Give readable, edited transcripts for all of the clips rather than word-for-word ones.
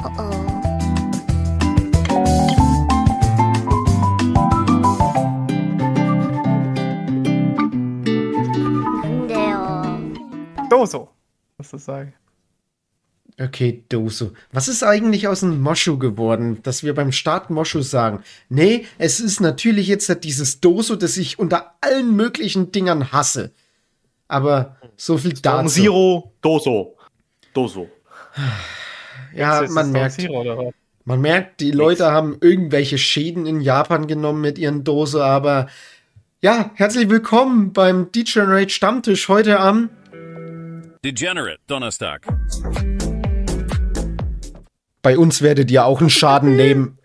안 돼요. Doso, musst du sagen. Okay, Doso. Was ist eigentlich aus dem Moschu geworden, dass wir beim Start Moschu sagen? Nee, es ist natürlich jetzt dieses Doso, das ich unter allen möglichen Dingern hasse. Aber so viel dazu. Zero, Doso. Doso. Ja, Ist man das merkt, Zero oder was? man merkt, die Leute haben irgendwelche Schäden in Japan genommen mit ihren Doso, aber ja, herzlich willkommen beim Degenerate Stammtisch heute am Degenerate Donnerstag. Bei uns werdet ihr auch einen Schaden nehmen.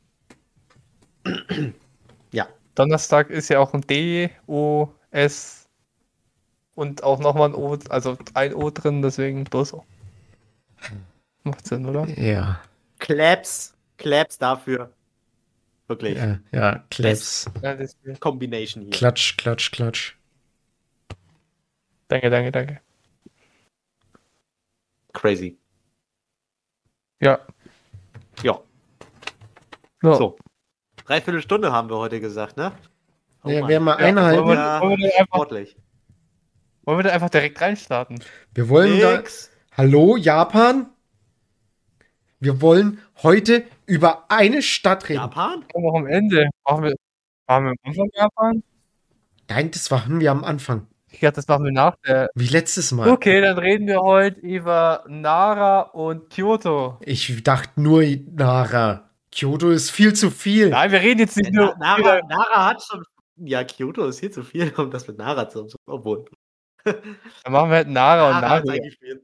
Ja. Donnerstag ist ja auch ein D, O, S und auch nochmal ein O, also ein O drin, deswegen Doso. Macht Sinn, oder? Ja, Claps dafür. Wirklich. ja, Klebs. Ja, Combination hier. Klatsch, klatsch, klatsch. danke. Crazy. Ja. Ja. So. So. 3/4 Stunde haben wir heute gesagt, ne? Ja, Mann. wer mal Ja, einhalten. wollen wir einfach- Sportlich. Wollen wir da einfach direkt reinstarten? Wir wollen Nix. Hallo, Japan? Wir wollen heute über eine Stadt reden. Japan? Kommen wir am Ende. Waren wir am Anfang Japan? Nein, das waren wir am Anfang. Ich dachte, das machen wir nach der. Wie letztes Mal. Okay, dann reden wir heute über Nara und Kyoto. Ich dachte nur Nara. Kyoto ist viel zu viel. Nein, wir reden jetzt nicht nur. Nara hat schon. Ja, Kyoto ist hier zu viel, um das mit Nara zu. Obwohl. Dann machen wir halt Nara und Nara ist Nagoya. eigentlich viel.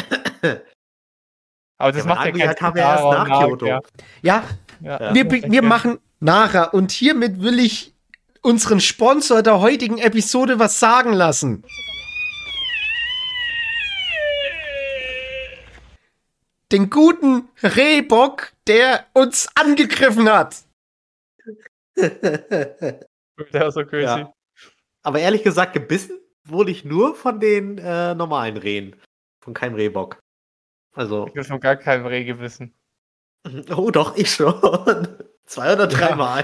Aber das Ja, macht aber ja Nagoya keinen kam Sinn, ja erst Nara nach und Nagoya. Kyoto. Ja, Ja. wir machen Nara. Und hiermit will ich unseren Sponsor der heutigen Episode was sagen lassen. Den guten Rehbock, der uns angegriffen hat. Der ist so crazy. Ja. Aber ehrlich gesagt, gebissen wurde ich nur von den normalen Rehen. Von keinem Rehbock. Also. Ich habe schon gar kein Reh gebissen. Oh doch, ich schon. 2 oder 3 Mal.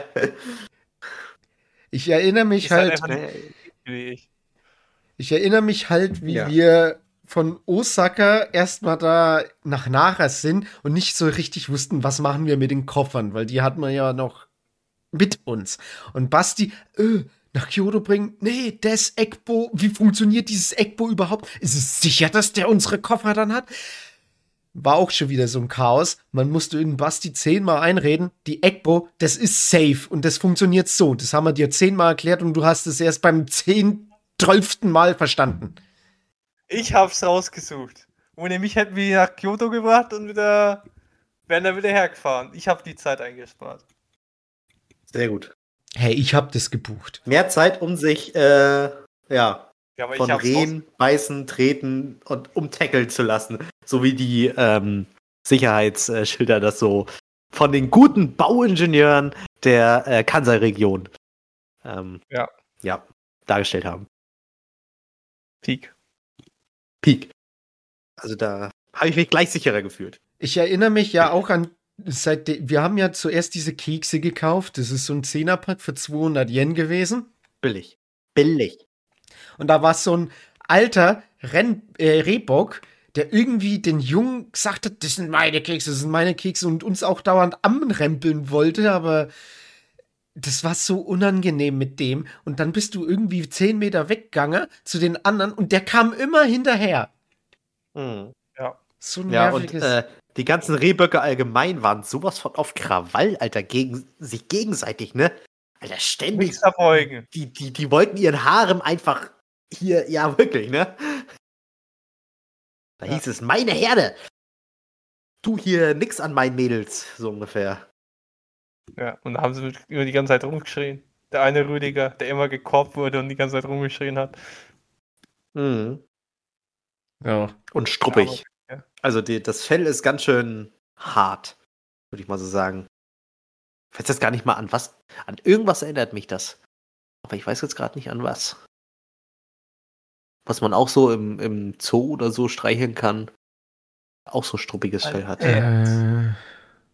Ich erinnere mich Ist halt halt. einfach nicht wie ich. Ich erinnere mich halt, wie Ja. wir von Osaka erstmal da nach Nara sind und nicht so richtig wussten, was machen wir mit den Koffern, weil die hatten wir ja noch mit uns. Und Basti, nach Kyoto bringen, nee, das Ekbo, wie funktioniert dieses Ekbo überhaupt? Ist es sicher, dass der unsere Koffer dann hat? War auch schon wieder so ein Chaos. Man musste in Basti 10-mal einreden, die Ekbo, das ist safe und das funktioniert so. Das haben wir dir 10-mal erklärt und du hast es erst beim 12. Mal verstanden. Ich hab's rausgesucht. Ohne mich hätten wir ihn nach Kyoto gebracht und wären dann wieder hergefahren. Ich habe die Zeit eingespart. Sehr gut. Hey, ich hab das gebucht. Mehr Zeit, um sich Ja, aber von ich hab's Rehen, beißen, treten und umtackeln zu lassen. So wie die Sicherheitsschilder das so von den guten Bauingenieuren der Kansai-Region dargestellt haben. Peak. Peak. Also da habe ich mich gleich sicherer gefühlt. Ich erinnere mich ja auch an, wir haben ja zuerst diese Kekse gekauft. Das ist so ein 10er-Pack für 200 Yen gewesen. Billig. Und da war so ein alter Rehbock, der irgendwie den Jungen gesagt hat, das sind meine Kekse und uns auch dauernd anrempeln wollte, aber das war so unangenehm mit dem. Und dann bist du irgendwie 10 Meter weggegangen zu den anderen und der kam immer hinterher. Mhm. So ein Ja, und nerviges. die ganzen Rehböcke allgemein waren sowas von auf Krawall, Alter, gegen sich gegenseitig, ne? Alter, ständig. Nichts verbeugen. Die wollten ihren Harem einfach hier, ja, wirklich, ne? Da hieß es, meine Herde! Du hier nix an meinen Mädels, so ungefähr. Ja, und da haben sie immer die ganze Zeit rumgeschrien. Der eine Rüdiger, der immer gekorbt wurde und die ganze Zeit rumgeschrien hat. Mhm. Ja. Und struppig. Ja, aber- ja. Also das Fell ist ganz schön hart, würde ich mal so sagen. Ich weiß jetzt gar nicht mal an was. An irgendwas erinnert mich das. Aber ich weiß jetzt gerade nicht an was. Was man auch so im Zoo oder so streicheln kann. Auch so struppiges Fell hat.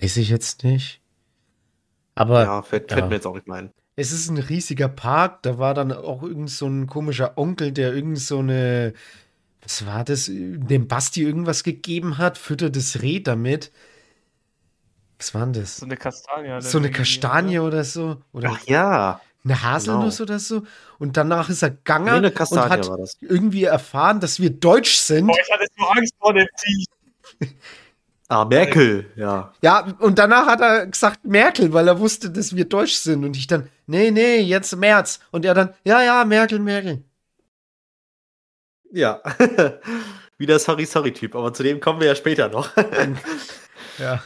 Weiß ich jetzt nicht. Aber Ja, fällt mir jetzt auch nicht mehr ein. es ist ein riesiger Park. Da war dann auch irgend so ein komischer Onkel, der irgend so eine, was war das, dem Basti irgendwas gegeben hat, füttert das Reh damit. Was war denn das? So eine Kastanie. hat er So eine mir gegeben, Kastanie oder? oder so? Oder Ach ja, eine Haselnuss genau. oder so? Und danach ist er Nee, gegangen eine und Kastanie hat war das. irgendwie erfahren, dass wir deutsch sind. Boah, ich hatte so Angst vor dem Vieh. Ah, Merkel, ja. Ja, und danach hat er gesagt Merkel, weil er wusste, dass wir deutsch sind. Und ich dann, nee, jetzt März. Und er dann, ja, Merkel, Merkel. Ja. Wie der Sorry-Typ, aber zu dem kommen wir ja später noch. Ja.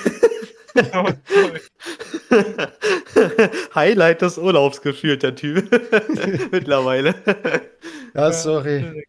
Highlight des Urlaubs gefühlt, der Typ. Mittlerweile. Ja, sorry.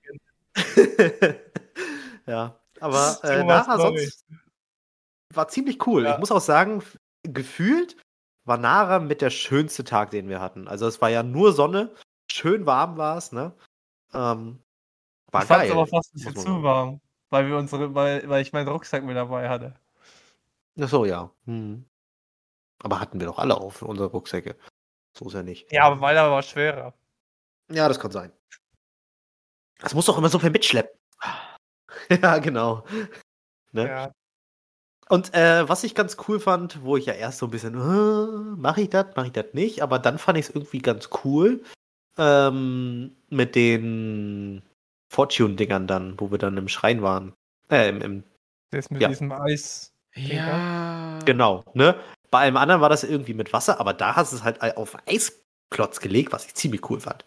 Ja, aber Sowas Nara Neues. sonst war ziemlich cool. Ja. Ich muss auch sagen, gefühlt war Nara mit der schönste Tag, den wir hatten. Also es war ja nur Sonne, schön warm war es, ne? War Ich fand's geil. aber fast ein muss bisschen man zu sagen. warm, weil ich meinen Rucksack mit dabei hatte. Ach so, ja. Aber hatten wir doch alle auf unsere Rucksäcke. So ist ja nicht. Ja, aber meiner war schwerer. Ja, das kann sein. Das muss doch immer so viel mitschleppen. Ja, genau. Ne? Ja. Und was ich ganz cool fand, wo ich ja erst so ein bisschen, mache ich das nicht, aber dann fand ich es irgendwie ganz cool mit den Fortune-Dingern dann, wo wir dann im Schrein waren. Das mit Ja. diesem Eis. Ja. Genau, ne? Bei allem anderen war das irgendwie mit Wasser, aber da hast du es halt auf Eisklotz gelegt, was ich ziemlich cool fand.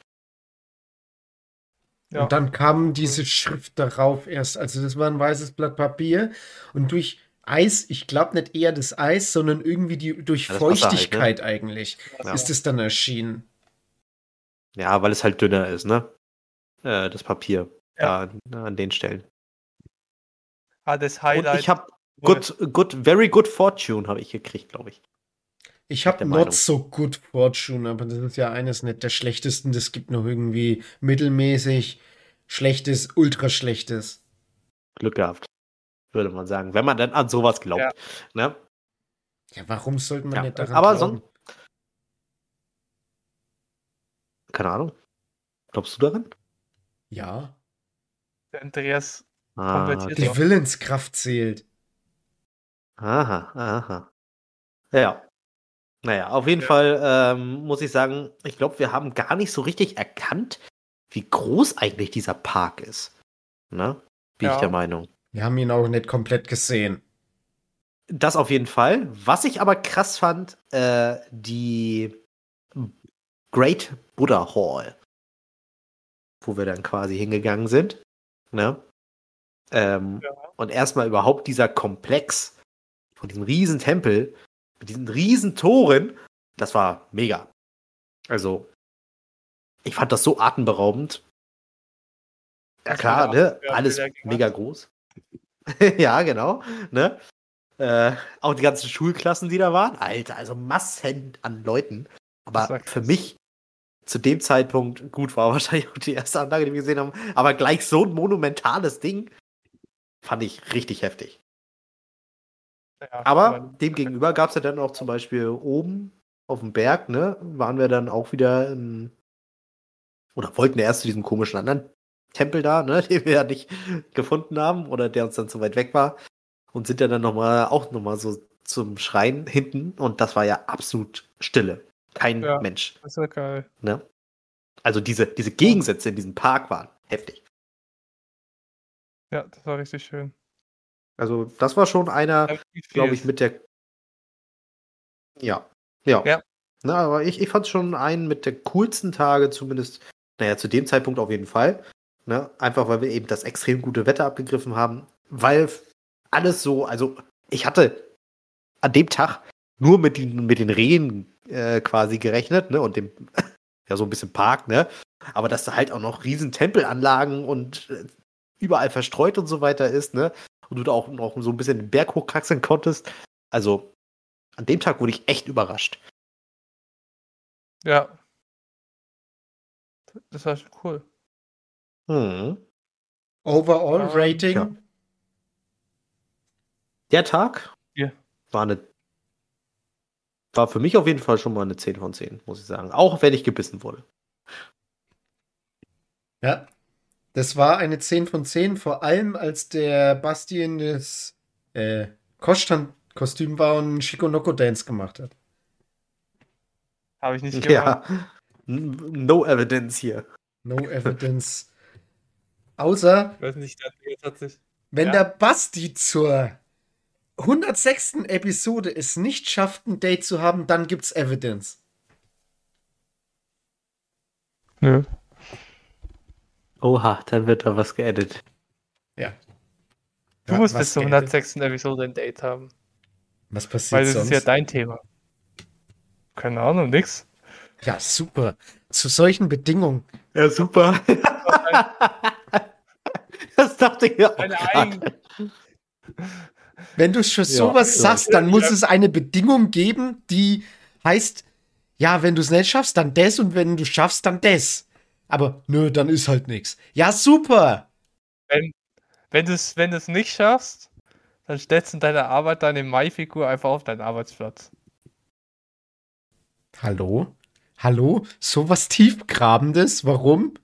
Ja. Und dann kam diese Schrift darauf erst. Also das war ein weißes Blatt Papier. Und durch Eis, ich glaube nicht eher das Eis, sondern irgendwie durch Ja, das Wasser halt, ne? Feuchtigkeit eigentlich, Ja. ist es dann erschienen. Ja, weil es halt dünner ist, ne? Das Papier. Ja. Da, an den Stellen. Das Und Highlight. ich habe very good fortune habe ich gekriegt, glaube ich. Ich der habe Meinung. not so good fortune, aber das ist ja eines nicht der schlechtesten. Das gibt noch irgendwie mittelmäßig, schlechtes, ultra schlechtes. Glück gehabt, würde man sagen, wenn man dann an sowas glaubt. Ja. Ne? Ja, warum sollte man Ja, nicht daran aber glauben? Keine Ahnung. Glaubst du daran? Ja, Der Andreas Ah, konvertiert die doch. Willenskraft zählt. Aha. Ja. Naja, auf jeden Ja. Fall muss ich sagen, ich glaube, wir haben gar nicht so richtig erkannt, wie groß eigentlich dieser Park ist. Ne? Bin ich Ja. der Meinung. Wir haben ihn auch nicht komplett gesehen. Das auf jeden Fall. Was ich aber krass fand, die Great Buddha Hall, wo wir dann quasi hingegangen sind. Ne? Und erstmal überhaupt dieser Komplex von diesem riesen Tempel mit diesen riesen Toren, das war mega. Also, ich fand das so atemberaubend. Ja Das klar, will der- ne? wer Alles will der mega groß. Ja, genau. Ne? Auch die ganzen Schulklassen, die da waren. Alter, also Massen an Leuten. Das war Aber für krass. mich zu dem Zeitpunkt, gut, war wahrscheinlich auch die erste Anlage, die wir gesehen haben, aber gleich so ein monumentales Ding fand ich richtig heftig. Ja, Aber dem gegenüber gab es ja dann auch zum Beispiel oben auf dem Berg, ne, waren wir dann auch wieder oder wollten erst zu diesem komischen anderen Tempel da, ne, den wir ja nicht gefunden haben oder der uns dann zu weit weg war und sind ja dann auch nochmal so zum Schrein hinten und das war ja absolut Stille. Kein Ja. Mensch. Das war geil. Ne? Also diese Gegensätze in diesem Park waren heftig. Ja, das war richtig schön. Also das war schon einer, glaube ich, mit der. Ja. Na, aber ich fand schon einen mit der coolsten Tage, zumindest, naja, zu dem Zeitpunkt auf jeden Fall. Ne? Einfach weil wir eben das extrem gute Wetter abgegriffen haben. Weil alles so, also ich hatte an dem Tag nur mit den Rehen quasi gerechnet, ne? Und dem, ja, so ein bisschen Park, ne? Aber dass da halt auch noch riesen Tempelanlagen und überall verstreut und so weiter ist, ne? Und du da auch noch so ein bisschen den Berg hochkraxeln konntest. Also, an dem Tag wurde ich echt überrascht. Ja. Das war schon cool. Overall Rating? Ja. Der Tag Ja. war eine war für mich auf jeden Fall schon mal eine 10 von 10, muss ich sagen. Auch wenn ich gebissen wurde. Ja, das war eine 10 von 10, vor allem als der Basti in das Kostan-Kostüm war und einen Shikonoko-Dance gemacht hat. Habe ich nicht gemacht. Ja. No evidence hier. No evidence. Außer, Ich weiß nicht, der Date hat sich. wenn Ja. der Basti zur 106. Episode es nicht schafft, ein Date zu haben, dann gibt's Evidence. Nö. Oha, dann wird da was geedit. Ja. Du musst Was bis zur geht? 106. Episode ein Date haben. Was passiert Weil das sonst? ist ja dein Thema. Keine Ahnung, nix. Ja, super. Zu solchen Bedingungen. Ja, super. Das dachte ich ja auch Deine grad. eigene. Wenn du schon sowas ja. sagst, dann muss es eine Bedingung geben, die heißt, ja, wenn du es nicht schaffst, dann das und wenn du schaffst, dann das. Aber nö, dann ist halt nichts. Ja, super. Wenn du es nicht schaffst, dann stellst du in deiner Arbeit deine Mai-Figur einfach auf deinen Arbeitsplatz. Hallo? Hallo? Sowas tiefgrabendes? Warum?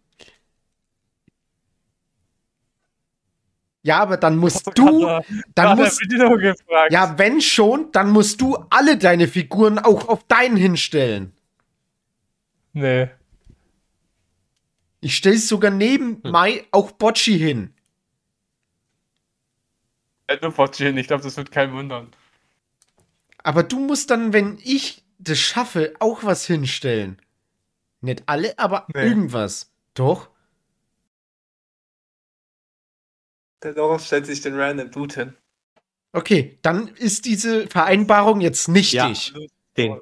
Ja, aber dann musst du, dann musst, gefragt. ja, wenn schon, dann musst du alle deine Figuren auch auf deinen hinstellen. Nee. Ich stell's sogar neben Mai auch Bocci hin. Nur fortstehen, ich glaube, das wird keinen wundern. Aber du musst dann, wenn ich das schaffe, auch was hinstellen. Nicht alle, aber Nee. irgendwas. Doch? Der Lorenz stellt sich den Random Dude hin. Okay, dann ist diese Vereinbarung jetzt nichtig. Den.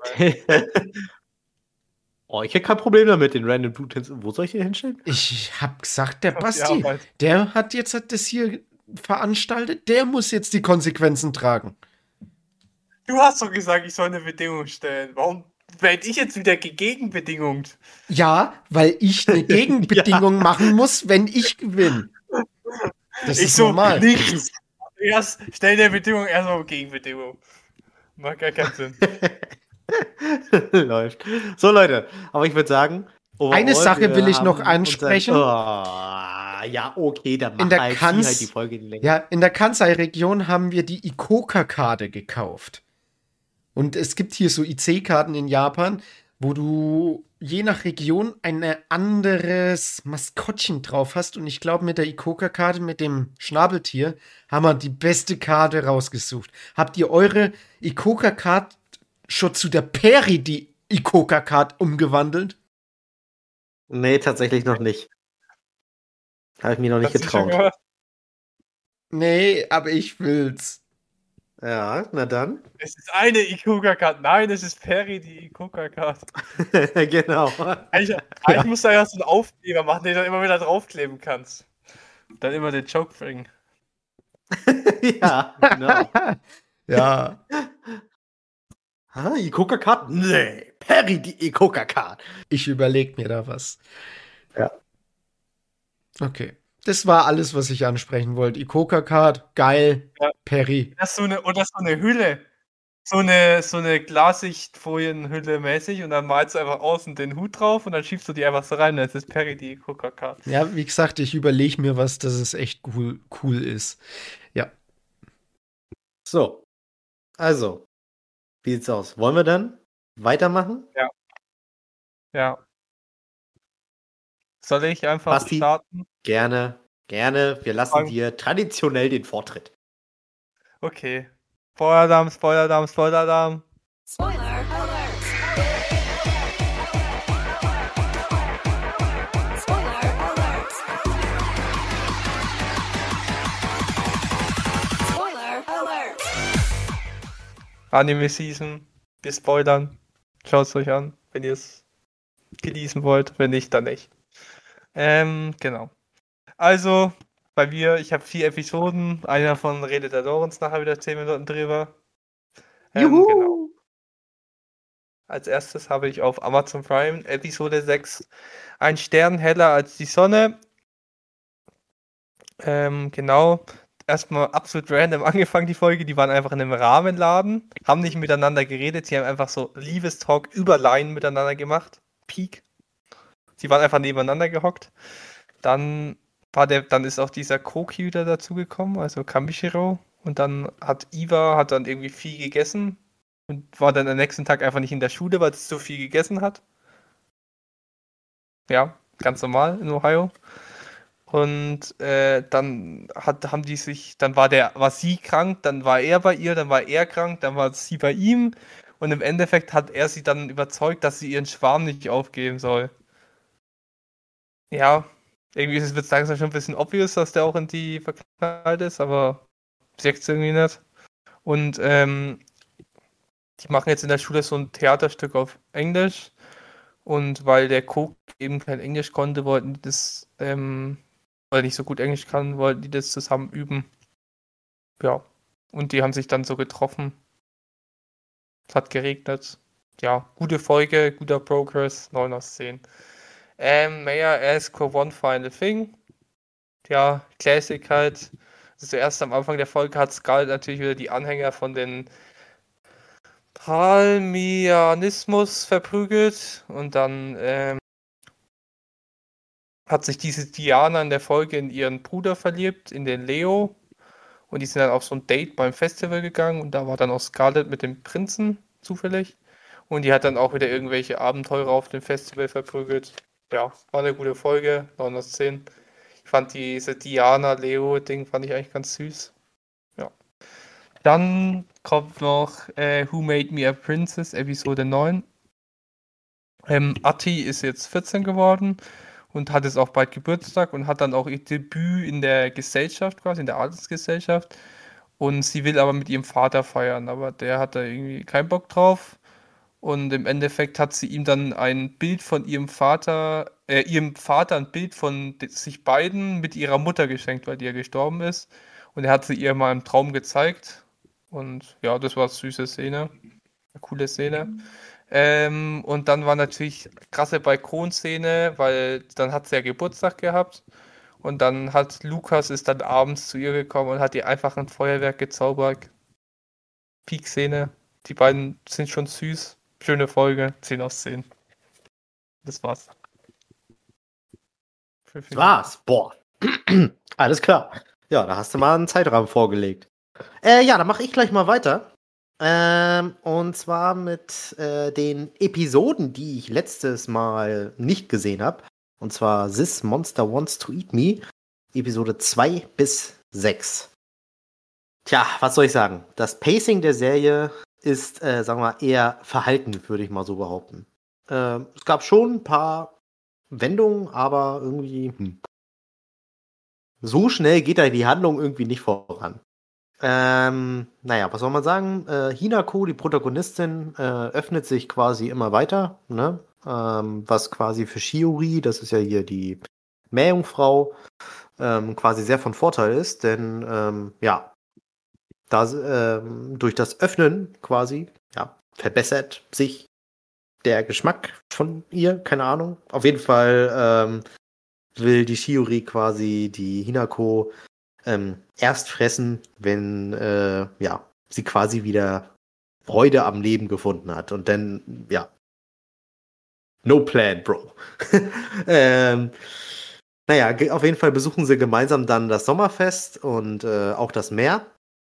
Oh, ich hätte kein Problem damit, den Random Dude Wo soll ich den hinstellen? Ich hab gesagt, der Auf die Basti, Arbeit. der hat jetzt das hier veranstaltet, der muss jetzt die Konsequenzen tragen. Du hast doch gesagt, ich soll eine Bedingung stellen. Warum werde ich jetzt wieder Gegenbedingung? Ja, weil ich eine Gegenbedingung machen muss, wenn ich gewinne. Das ist normal. nichts. Erst stell der Bedingung, erst mal Gegenbedingung. Macht gar keinen Sinn. Läuft. So, Leute, aber ich würde sagen, Eine Sache wir will ich haben noch ansprechen. Ja, okay, dann In mach der halt, zieh Kanz- halt die Folge in die Länge. Ja, in der Kansai-Region haben wir die Ikoka-Karte gekauft. Und es gibt hier so IC-Karten in Japan, wo du je nach Region ein anderes Maskottchen drauf hast. Und ich glaube, mit der Ikoka-Karte, mit dem Schnabeltier, haben wir die beste Karte rausgesucht. Habt ihr eure Ikoka-Karte schon zu der Peri, die Ikoka-Karte, umgewandelt? Nee, tatsächlich noch nicht. Habe ich mir noch nicht Hast du schon getraut. gehört? Nee, aber ich will's. Ja, na dann. Es ist eine Ikoka-Card. Nein, es ist Perry, die Ikoka-Card. Genau. Eigentlich musst du ja so einen Aufkleber machen, den du dann immer wieder draufkleben kannst. Dann immer den Joke bringen. Ja, genau. Ja. Die Coca-Card? Nee, Perry, die Coca-Card. Ich überlege mir da was. Ja. Okay. Das war alles, was ich ansprechen wollte. Ikoka-Card, geil. Ja. Perry. Das ist so eine Hülle. So eine Glassichtfolienhülle mäßig und dann malst du einfach außen den Hut drauf und dann schiebst du die einfach so rein. Das ist Perry, die Coca-Card. Ja, wie gesagt, ich überlege mir was, dass es echt cool ist. Ja. So. Also. Wie sieht's aus? Wollen wir dann weitermachen? Ja. Soll ich einfach Basti? starten? Gerne. Wir lassen Fang- dir traditionell den Vortritt. Okay. Spoiler-Alarm, Spoiler-Alarm, Spoiler-Alarm. Spoiler alert! Spoiler alert! Spoiler alert! Anime-Season. Wir spoilern. Schaut es euch an, wenn ihr es genießen wollt. Wenn nicht, dann nicht. Genau. Also, bei mir, ich habe 4 Episoden. Einer davon redet der Lorenz nachher wieder 10 Minuten drüber. Genau. Als erstes habe ich auf Amazon Prime Episode 6 Ein Stern heller als die Sonne. Genau. erstmal absolut random angefangen, die Folge. Die waren einfach in einem Ramenladen, haben nicht miteinander geredet, sie haben einfach so Liebestalk über Line miteinander gemacht. Peak. Sie waren einfach nebeneinander gehockt. Dann ist auch dieser Koki wieder dazugekommen, also Kamishiro. Und dann hat dann irgendwie viel gegessen und war dann am nächsten Tag einfach nicht in der Schule, weil es so viel gegessen hat. Ja, ganz normal in Ohio. Und dann war sie krank, dann war er bei ihr, dann war er krank, dann war sie bei ihm. Und im Endeffekt hat er sie dann überzeugt, dass sie ihren Schwarm nicht aufgeben soll. Ja, irgendwie wird es langsam schon ein bisschen obvious, dass der auch in die verknallt ist, aber checkt's irgendwie nicht. Und die machen jetzt in der Schule so ein Theaterstück auf Englisch. Und weil der Cook eben kein Englisch konnte, wollten die das, weil er nicht so gut Englisch kann, wollten die das zusammen üben. Ja. Und die haben sich dann so getroffen. Es hat geregnet. Ja, gute Folge, guter Progress, 9 aus 10. May I ask for one final thing? Ja, Classic halt. Also zuerst am Anfang der Folge hat Skull natürlich wieder die Anhänger von den Palmianismus verprügelt und dann hat sich diese Diana in der Folge in ihren Bruder verliebt, in den Leo. Und die sind dann auf so ein Date beim Festival gegangen und da war dann auch Scarlett mit dem Prinzen zufällig. Und die hat dann auch wieder irgendwelche Abenteurer auf dem Festival verprügelt. Ja, war eine gute Folge, 9 aus 10. Ich fand diese Diana-Leo-Ding fand ich eigentlich ganz süß. Ja. Dann kommt noch Who Made Me a Princess, Episode 9. Atti ist jetzt 14 geworden und hat jetzt auch bald Geburtstag und hat dann auch ihr Debüt in der Gesellschaft quasi, in der Adelsgesellschaft. Und sie will aber mit ihrem Vater feiern, aber der hat da irgendwie keinen Bock drauf. Und im Endeffekt hat sie ihm dann ein Bild von ihrem Vater ein Bild von sich beiden mit ihrer Mutter geschenkt, weil die ja gestorben ist. Und er hat sie ihr mal im Traum gezeigt. Und ja, das war eine süße Szene. Eine coole Szene. Und dann war natürlich krasse Balkonszene, weil dann hat sie ja Geburtstag gehabt. Und dann hat Lukas ist dann abends zu ihr gekommen und hat ihr einfach ein Feuerwerk gezaubert. Peak-Szene. Die beiden sind schon süß. Schöne Folge. 10 aus 10. Das war's. Was? Boah. Alles klar. Ja, da hast du mal einen Zeitrahmen vorgelegt. Ja, dann mache ich gleich mal weiter. Und zwar mit den Episoden, die ich letztes Mal nicht gesehen habe. Und zwar This Monster Wants to Eat Me. Episode 2 bis 6. Tja, was soll ich sagen? Das Pacing der Serie ist, sagen wir mal, eher verhalten, würde ich mal so behaupten. Es gab schon ein paar Wendungen, aber irgendwie so schnell geht da die Handlung irgendwie nicht voran. Naja, was soll man sagen? Hinako, die Protagonistin, öffnet sich quasi immer weiter, ne? Was quasi für Shiori, das ist ja hier die Meerjungfrau, quasi sehr von Vorteil ist, denn ja, durch das Öffnen quasi, ja, verbessert sich der Geschmack von ihr, keine Ahnung. Auf jeden Fall will die Shiori quasi die Hinako erst fressen, wenn ja, sie quasi wieder Freude am Leben gefunden hat. Und dann, ja, no plan, bro. Naja, auf jeden Fall besuchen sie gemeinsam dann das Sommerfest und auch das Meer.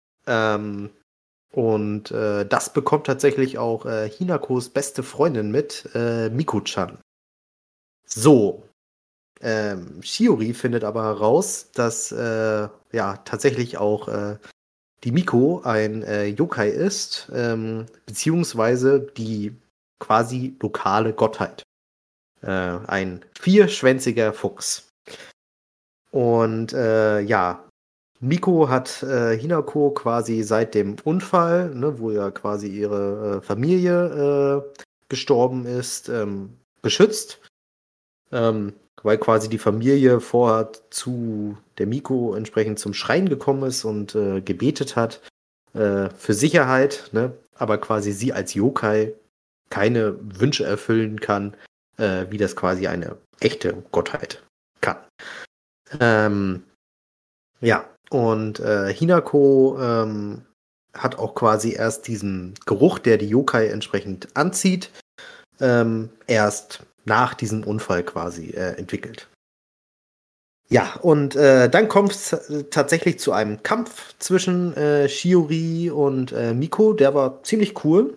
Das bekommt tatsächlich auch Hinakos beste Freundin mit, Miko-chan. So. Shiori findet aber heraus, dass ja tatsächlich auch die Miko ein Yokai ist, beziehungsweise die quasi lokale Gottheit. Ein vierschwänziger Fuchs. Und ja, Miko hat Hinako quasi seit dem Unfall, ne, wo ja quasi ihre Familie gestorben ist, beschützt. Weil quasi die Familie vorher zu der Miko entsprechend zum Schrein gekommen ist und gebetet hat für Sicherheit, ne? Aber quasi sie als Yokai keine Wünsche erfüllen kann, wie das quasi eine echte Gottheit kann. Ja, Und Hinako hat auch quasi erst diesen Geruch, der die Yokai entsprechend anzieht, erst nach diesem Unfall quasi entwickelt. Ja, und dann kommt es tatsächlich zu einem Kampf zwischen Shiori und Miko. Der war ziemlich cool.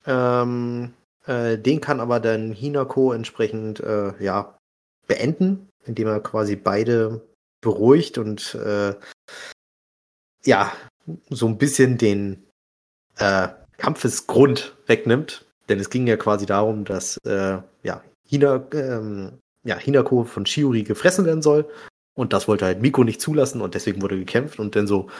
Den kann aber dann Hinako entsprechend beenden, indem er quasi beide beruhigt und so ein bisschen den Kampfesgrund wegnimmt. Denn es ging ja quasi darum, dass Hinako von Shiori gefressen werden soll. Und das wollte halt Miko nicht zulassen und deswegen wurde gekämpft und dann so,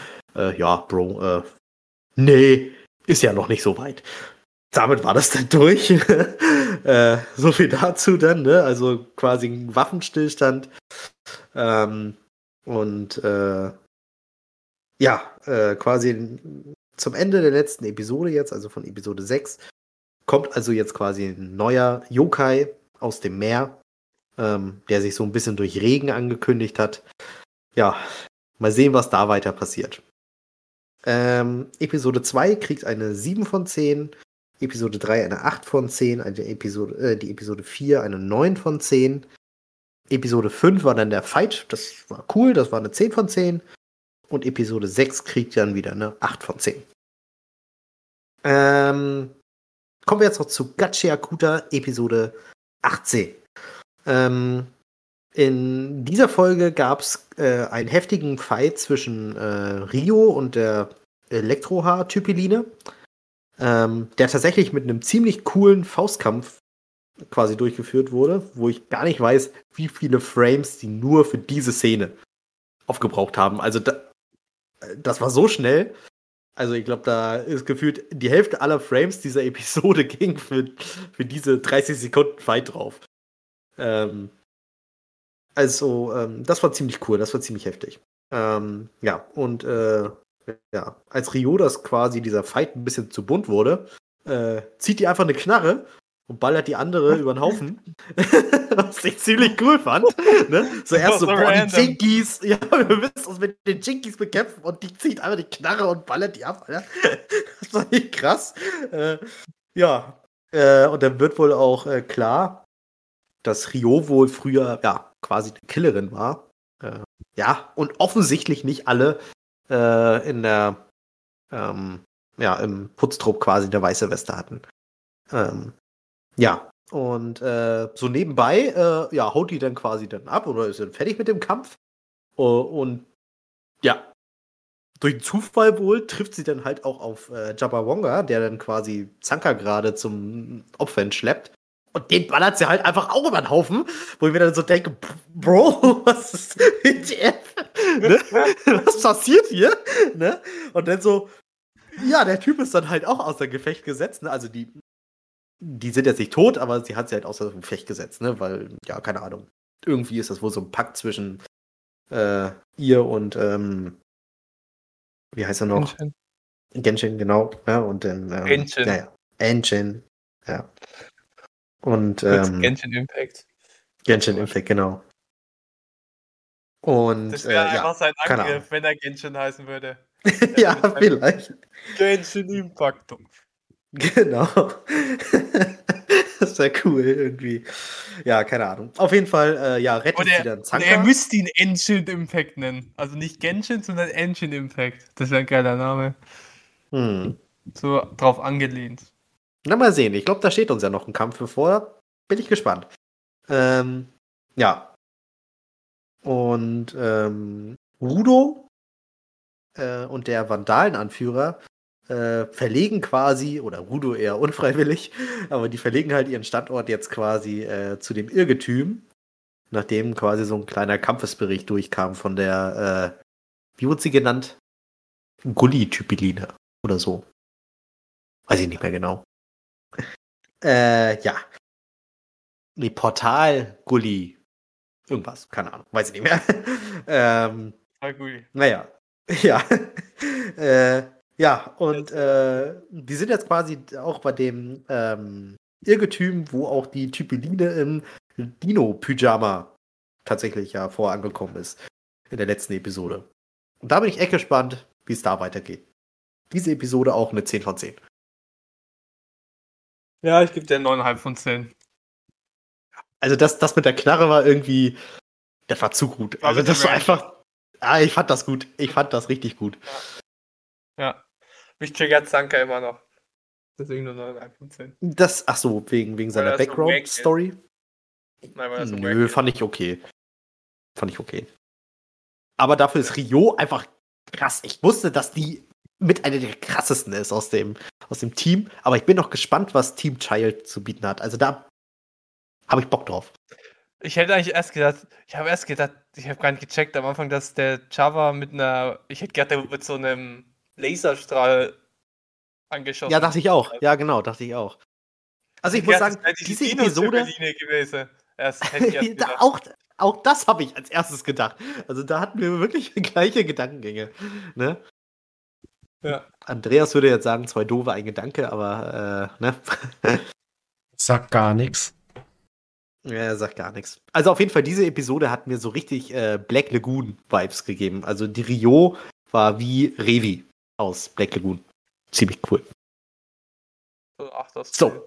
nee, ist ja noch nicht so weit. Damit war das dann durch. So viel dazu dann, ne? Also quasi ein Waffenstillstand. Quasi zum Ende der letzten Episode jetzt, also von Episode 6, kommt also jetzt quasi ein neuer Yokai aus dem Meer, der sich so ein bisschen durch Regen angekündigt hat. Ja, mal sehen, was da weiter passiert. Episode 2 kriegt eine 7 von 10, Episode 3 eine 8 von 10, die Episode 4 eine 9 von 10. Episode 5 war dann der Fight, das war cool, das war eine 10 von 10. Und Episode 6 kriegt dann wieder eine 8 von 10. Kommen wir jetzt noch zu Gachiakuta Episode 18. In dieser Folge gab es einen heftigen Fight zwischen Rio und der Elektrohaar-Typiline, der tatsächlich mit einem ziemlich coolen Faustkampf quasi durchgeführt wurde, wo ich gar nicht weiß, wie viele Frames die nur für diese Szene aufgebraucht haben. Also das war so schnell. Also ich glaube, da ist gefühlt die Hälfte aller Frames dieser Episode ging für diese 30 Sekunden Fight drauf. Das war ziemlich cool, das war ziemlich heftig. Als Rio das quasi dieser Fight ein bisschen zu bunt wurde, zieht die einfach eine Knarre und ballert die andere über den Haufen. Was ich ziemlich cool fand. Ne? So erst so, die Jinkies, ja, wir müssen uns mit den Jinkies bekämpfen und die zieht einfach die Knarre und ballert die ab. Alter. Das war nicht krass. Und dann wird wohl auch klar, dass Rio wohl früher, quasi die Killerin war. Und offensichtlich nicht alle im Putztrupp quasi der weiße Weste hatten. So nebenbei, haut die dann quasi dann ab oder ist dann fertig mit dem Kampf. Durch den Zufall wohl trifft sie dann halt auch auf Jabberwonga, der dann quasi Zanka gerade zum Opfern schleppt. Und den ballert sie halt einfach auch über den Haufen, wo ich mir dann so denke, Bro, was ist WTF? Ne? Was passiert hier? Ne? Und dann so, der Typ ist dann halt auch außer Gefecht gesetzt. Ne? Also die sind jetzt nicht tot, aber sie hat sie halt außer Gefecht gesetzt, ne? Weil, keine Ahnung. Irgendwie ist das wohl so ein Pakt zwischen ihr und, wie heißt er noch? Genshin, genau. Ja, und dann, Genshin. Genshin, ja. Und, Genshin Impact. Genshin Impact, genau. Und, das wäre einfach sein Angriff, wenn er Genshin heißen würde. Ja, vielleicht. Genshin Impact. Genau. Das wäre cool irgendwie. Ja, keine Ahnung. Auf jeden Fall, rettet sie dann Zanka. Er müsste ihn Engine Impact nennen. Also nicht Genshin, sondern Engine Impact. Das wäre ein geiler Name. So drauf angelehnt. Na, mal sehen. Ich glaube, da steht uns ja noch ein Kampf bevor. Bin ich gespannt. Und Rudo und der Vandalenanführer verlegen quasi, oder Rudo eher unfreiwillig, aber die verlegen halt ihren Standort jetzt quasi zu dem Irrgetüm, nachdem quasi so ein kleiner Kampfesbericht durchkam von der, wie wurde sie genannt? Gulli-Typiline oder so. Weiß ich nicht mehr genau. Nee, Portal-Gulli. Irgendwas, keine Ahnung, weiß ich nicht mehr. Gulli. Naja, ja. Und die sind jetzt quasi auch bei dem Irrgetüm, wo auch die Typiline im Dino-Pyjama tatsächlich ja vorangekommen ist. In der letzten Episode. Und da bin ich echt gespannt, wie es da weitergeht. Diese Episode auch eine 10 von 10. Ja, ich gebe dir 9,5 von 10. Also das mit der Knarre war irgendwie, das war zu gut. War Also ein das bisschen war einfach, ich fand das gut. Ich fand das richtig gut. Ja. Mich triggert Sanka immer noch. Deswegen nur 9,5 von 10. Das, ach so, wegen seiner das so wack Background-Story? Nein, weil das so Nö, wack fand ich okay. Fand ich okay. Aber dafür ist Rio einfach krass. Ich wusste, dass die mit einer der krassesten ist aus dem Team. Aber ich bin noch gespannt, was Team Child zu bieten hat. Also da habe ich Bock drauf. Ich hätte eigentlich ich habe gar nicht gecheckt am Anfang, dass der Java ich hätte gedacht, der wird mit so einem Laserstrahl angeschossen. Ja, dachte ich auch. Ja, genau, dachte ich auch. Also ich muss sagen, diese Episode, gewesen. Das hätte ich erst gedacht. auch das habe ich als erstes gedacht. Also da hatten wir wirklich gleiche Gedankengänge. Ne? Ja. Andreas würde jetzt sagen, 2 doofe, ein Gedanke, aber ne? Sagt gar nichts. Ja, er sagt gar nichts. Also auf jeden Fall, diese Episode hat mir so richtig Black Lagoon-Vibes gegeben. Also die Rio war wie Revi aus Black Lagoon. Ziemlich cool. Ach, das So.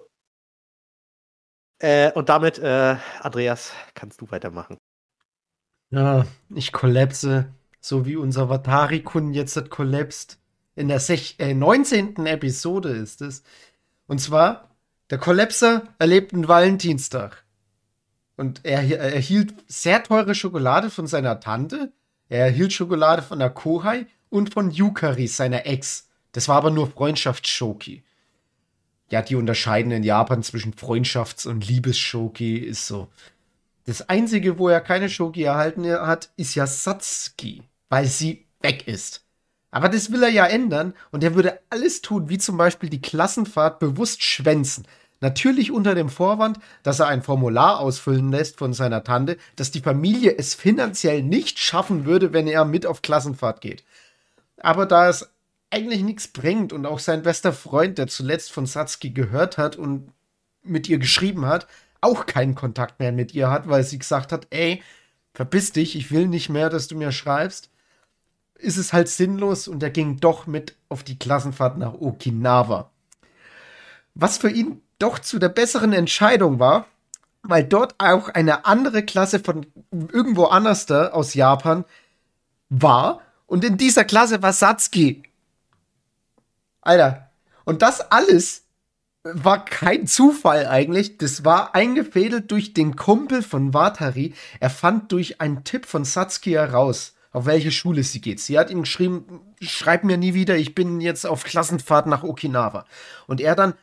Und damit, Andreas, kannst du weitermachen. Ja, ich kollapse, so wie unser Vatari-Kun jetzt hat kollapst. In der 19. Episode ist es. Und zwar, der Kollapser erlebt einen Valentinstag. Und er erhielt sehr teure Schokolade von seiner Tante. Er erhielt Schokolade von der Kohai und von Yukari, seiner Ex. Das war aber nur Freundschaftsschoki. Ja, die unterscheiden in Japan zwischen Freundschafts- und Liebesschoki, ist so. Das Einzige, wo er keine Schoki erhalten hat, ist ja Satsuki, weil sie weg ist. Aber das will er ja ändern und er würde alles tun, wie zum Beispiel die Klassenfahrt bewusst schwänzen. Natürlich unter dem Vorwand, dass er ein Formular ausfüllen lässt von seiner Tante, dass die Familie es finanziell nicht schaffen würde, wenn er mit auf Klassenfahrt geht. Aber da es eigentlich nichts bringt und auch sein bester Freund, der zuletzt von Satsuki gehört hat und mit ihr geschrieben hat, auch keinen Kontakt mehr mit ihr hat, weil sie gesagt hat, ey, verpiss dich, ich will nicht mehr, dass du mir schreibst, ist es halt sinnlos und er ging doch mit auf die Klassenfahrt nach Okinawa. Was für ihn doch zu der besseren Entscheidung war, weil dort auch eine andere Klasse von irgendwo anders da aus Japan war und in dieser Klasse war Satsuki. Alter, und das alles war kein Zufall eigentlich. Das war eingefädelt durch den Kumpel von Watari. Er fand durch einen Tipp von Satsuki heraus, auf welche Schule sie geht. Sie hat ihm geschrieben, schreib mir nie wieder, ich bin jetzt auf Klassenfahrt nach Okinawa. Und er dann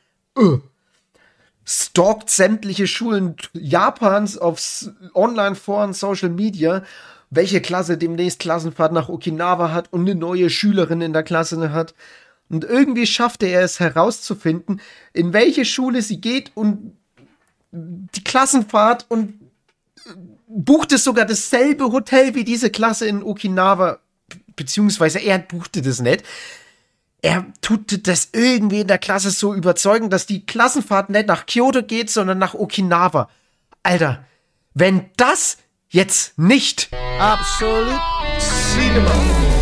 stalkt sämtliche Schulen Japans auf Online-Foren, Social Media, welche Klasse demnächst Klassenfahrt nach Okinawa hat und eine neue Schülerin in der Klasse hat. Und irgendwie schaffte er es herauszufinden, in welche Schule sie geht und die Klassenfahrt und buchte sogar dasselbe Hotel wie diese Klasse in Okinawa, beziehungsweise er buchte das nicht. Er tut das irgendwie in der Klasse so überzeugen, dass die Klassenfahrt nicht nach Kyoto geht, sondern nach Okinawa. Alter, wenn das jetzt nicht absolut Cinema.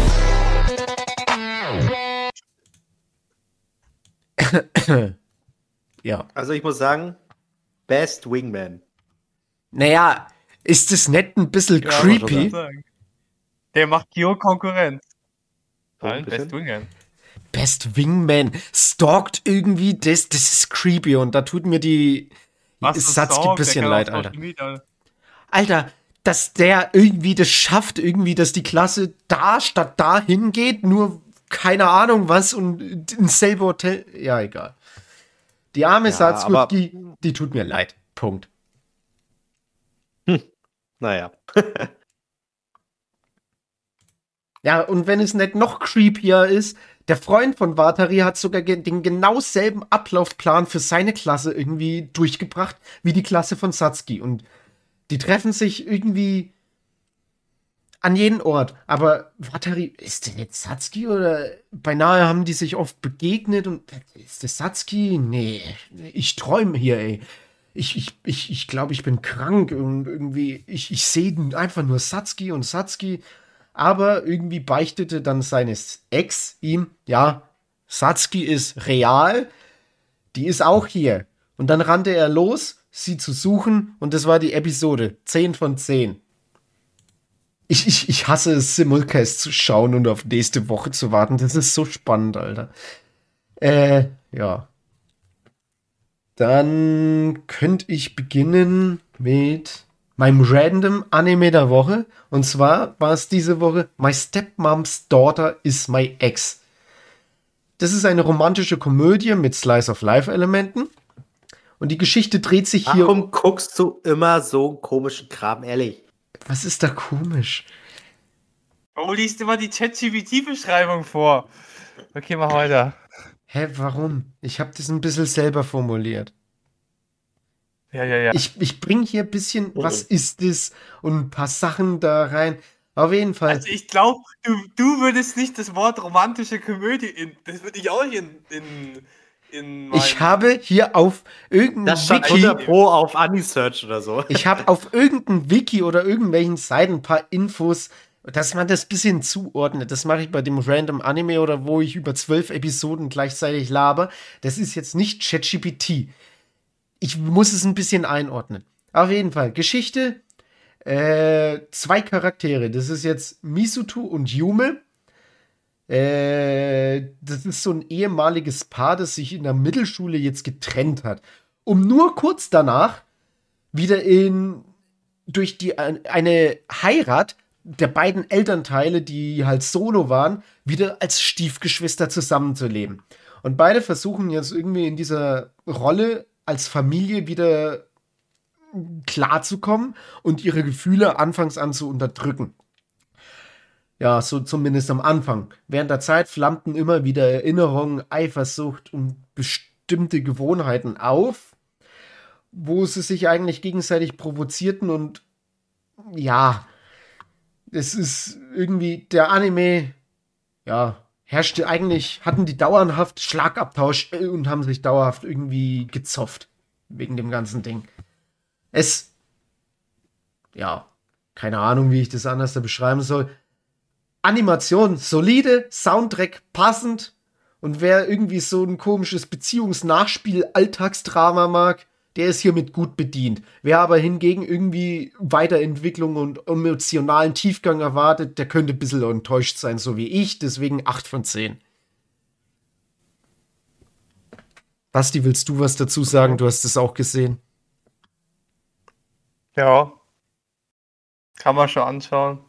Ja. Also ich muss sagen, Best Wingman. Naja, ist das nicht ein bisschen Ja, muss creepy? ich sagen. Der macht Kyo Konkurrenz. Nein, bisschen. Best Wingman. Best Wingman stalkt irgendwie, das ist creepy und da tut mir die Satsuki ein bisschen leid, Alter. Alter, dass der irgendwie das schafft, irgendwie, dass die Klasse da statt da hingeht, nur keine Ahnung was und ins selbe Hotel. Ja, egal. Die arme Ja, Satsuki, die tut mir leid. Punkt. Naja. Ja, und wenn es nicht noch creepier ist, der Freund von Watari hat sogar den genau selben Ablaufplan für seine Klasse irgendwie durchgebracht, wie die Klasse von Satsuki. Und die treffen sich irgendwie an jeden Ort. Aber Watari, ist der jetzt Satsuki oder beinahe haben die sich oft begegnet und ist das Satsuki? Nee, ich träume hier, ey. Ich glaube, ich bin krank und irgendwie, ich sehe einfach nur Satsuki und Satsuki. aber irgendwie beichtete dann seine Ex ihm, ja, Satsuki ist real, die ist auch hier. Und dann rannte er los, sie zu suchen, und das war die Episode 10 von 10. Ich hasse es, Simulcast zu schauen und auf nächste Woche zu warten. Das ist so spannend, Alter. Ja. Dann könnte ich beginnen mit meinem Random Anime der Woche. Und zwar war es diese Woche My Stepmom's Daughter is My Ex. Das ist eine romantische Komödie mit Slice-of-Life-Elementen. Und die Geschichte dreht sich hier. Warum guckst du immer so einen komischen Kram, ehrlich? Was ist da komisch? Warum liest immer die ChatGPT-Beschreibung vor? Okay, mach weiter. Hä, warum? Ich habe das ein bisschen selber formuliert. Ja. Ich bringe hier ein bisschen, was ist das? Und ein paar Sachen da rein. Auf jeden Fall. Also ich glaube, du würdest nicht das Wort romantische Komödie das würde ich auch nicht in Ich habe hier auf irgendeinem Das stand Wiki, 100 Pro auf Anisearch oder so. ich habe auf irgendeinem Wiki oder irgendwelchen Seiten ein paar Infos, dass man das ein bisschen zuordnet. Das mache ich bei dem Random Anime oder wo ich über 12 Episoden gleichzeitig laber. Das ist jetzt nicht ChatGPT. Ich muss es ein bisschen einordnen. Auf jeden Fall, Geschichte, 2 Charaktere. Das ist jetzt Misuto und Yume. Das ist so ein ehemaliges Paar, das sich in der Mittelschule jetzt getrennt hat. Um nur kurz danach wieder durch eine Heirat der beiden Elternteile, die halt solo waren, wieder als Stiefgeschwister zusammenzuleben. Und beide versuchen jetzt irgendwie in dieser Rolle als Familie wieder klarzukommen und ihre Gefühle anfangs an zu unterdrücken. Ja, so zumindest am Anfang. Während der Zeit flammten immer wieder Erinnerungen, Eifersucht und bestimmte Gewohnheiten auf, wo sie sich eigentlich gegenseitig provozierten und ja, es ist irgendwie der Anime, ja, hatten die dauerhaft Schlagabtausch und haben sich dauerhaft irgendwie gezofft wegen dem ganzen Ding. Ja, keine Ahnung, wie ich das anders da beschreiben soll. Animation solide, Soundtrack passend, und wer irgendwie so ein komisches Beziehungsnachspiel, Alltagsdrama mag, der ist hiermit gut bedient. Wer aber hingegen irgendwie Weiterentwicklung und emotionalen Tiefgang erwartet, der könnte ein bisschen enttäuscht sein, so wie ich. Deswegen 8 von 10. Basti, willst du was dazu sagen? Du hast es auch gesehen. Ja. Kann man schon anschauen.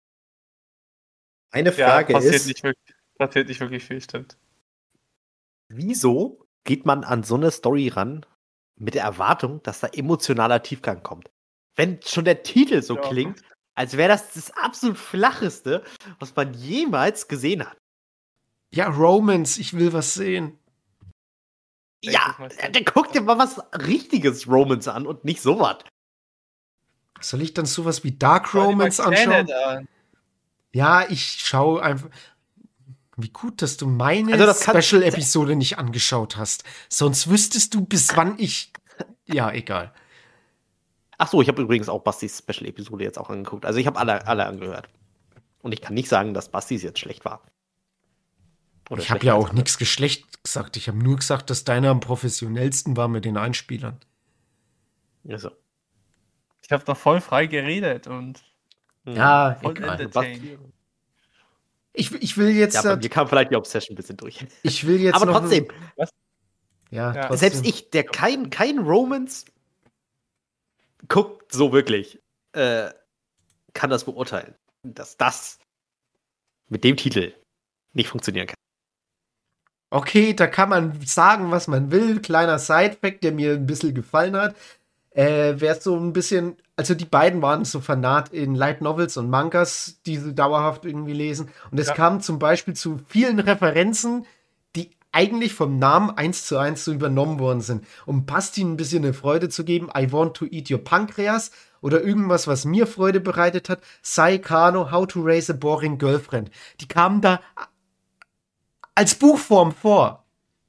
Eine Frage ist, passiert nicht wirklich viel, stimmt. wieso geht man an so eine Story ran mit der Erwartung, dass da emotionaler Tiefgang kommt? Wenn schon der Titel so Ja. klingt, als wäre das absolut Flacheste, was man jemals gesehen hat. Ja, Romance, ich will was sehen. Ja, der guckt dir mal was richtiges Romance an und nicht sowas. Soll ich dann sowas wie Dark Romance anschauen? Ja, ich schaue einfach. Wie gut, dass du meine Also das kann- Special-Episode nicht angeschaut hast. Sonst wüsstest du, bis wann ich. Ja, egal. Ach so, ich habe übrigens auch Bastis Special-Episode jetzt auch angeguckt. Also ich habe alle angehört. Und ich kann nicht sagen, dass Bastis jetzt schlecht war. Oder Ich habe schlechter ja als auch andere. nichts Geschlecht gesagt. Ich habe nur gesagt, dass deiner am professionellsten war mit den Einspielern. Also, Ich habe doch voll frei geredet und Ja, voll egal. entertained. Ich will jetzt. Ja, bei mir kam vielleicht die Obsession ein bisschen durch. Ich will jetzt. Aber noch trotzdem, Ja, Ja. trotzdem. selbst ich, der kein Romance guckt so wirklich, kann das beurteilen, dass das mit dem Titel nicht funktionieren kann. Okay, da kann man sagen, was man will. Kleiner Side-Fact, der mir ein bisschen gefallen hat. Wer so ein bisschen, also die beiden waren so fanat in Light Novels und Mangas, die sie dauerhaft irgendwie lesen. Und es Ja. kam zum Beispiel zu vielen Referenzen, die eigentlich vom Namen 1:1 so übernommen worden sind. Um Basti ein bisschen eine Freude zu geben, I want to eat your pancreas oder irgendwas, was mir Freude bereitet hat, Sai Kano, How to Raise a Boring Girlfriend. Die kamen da als Buchform vor.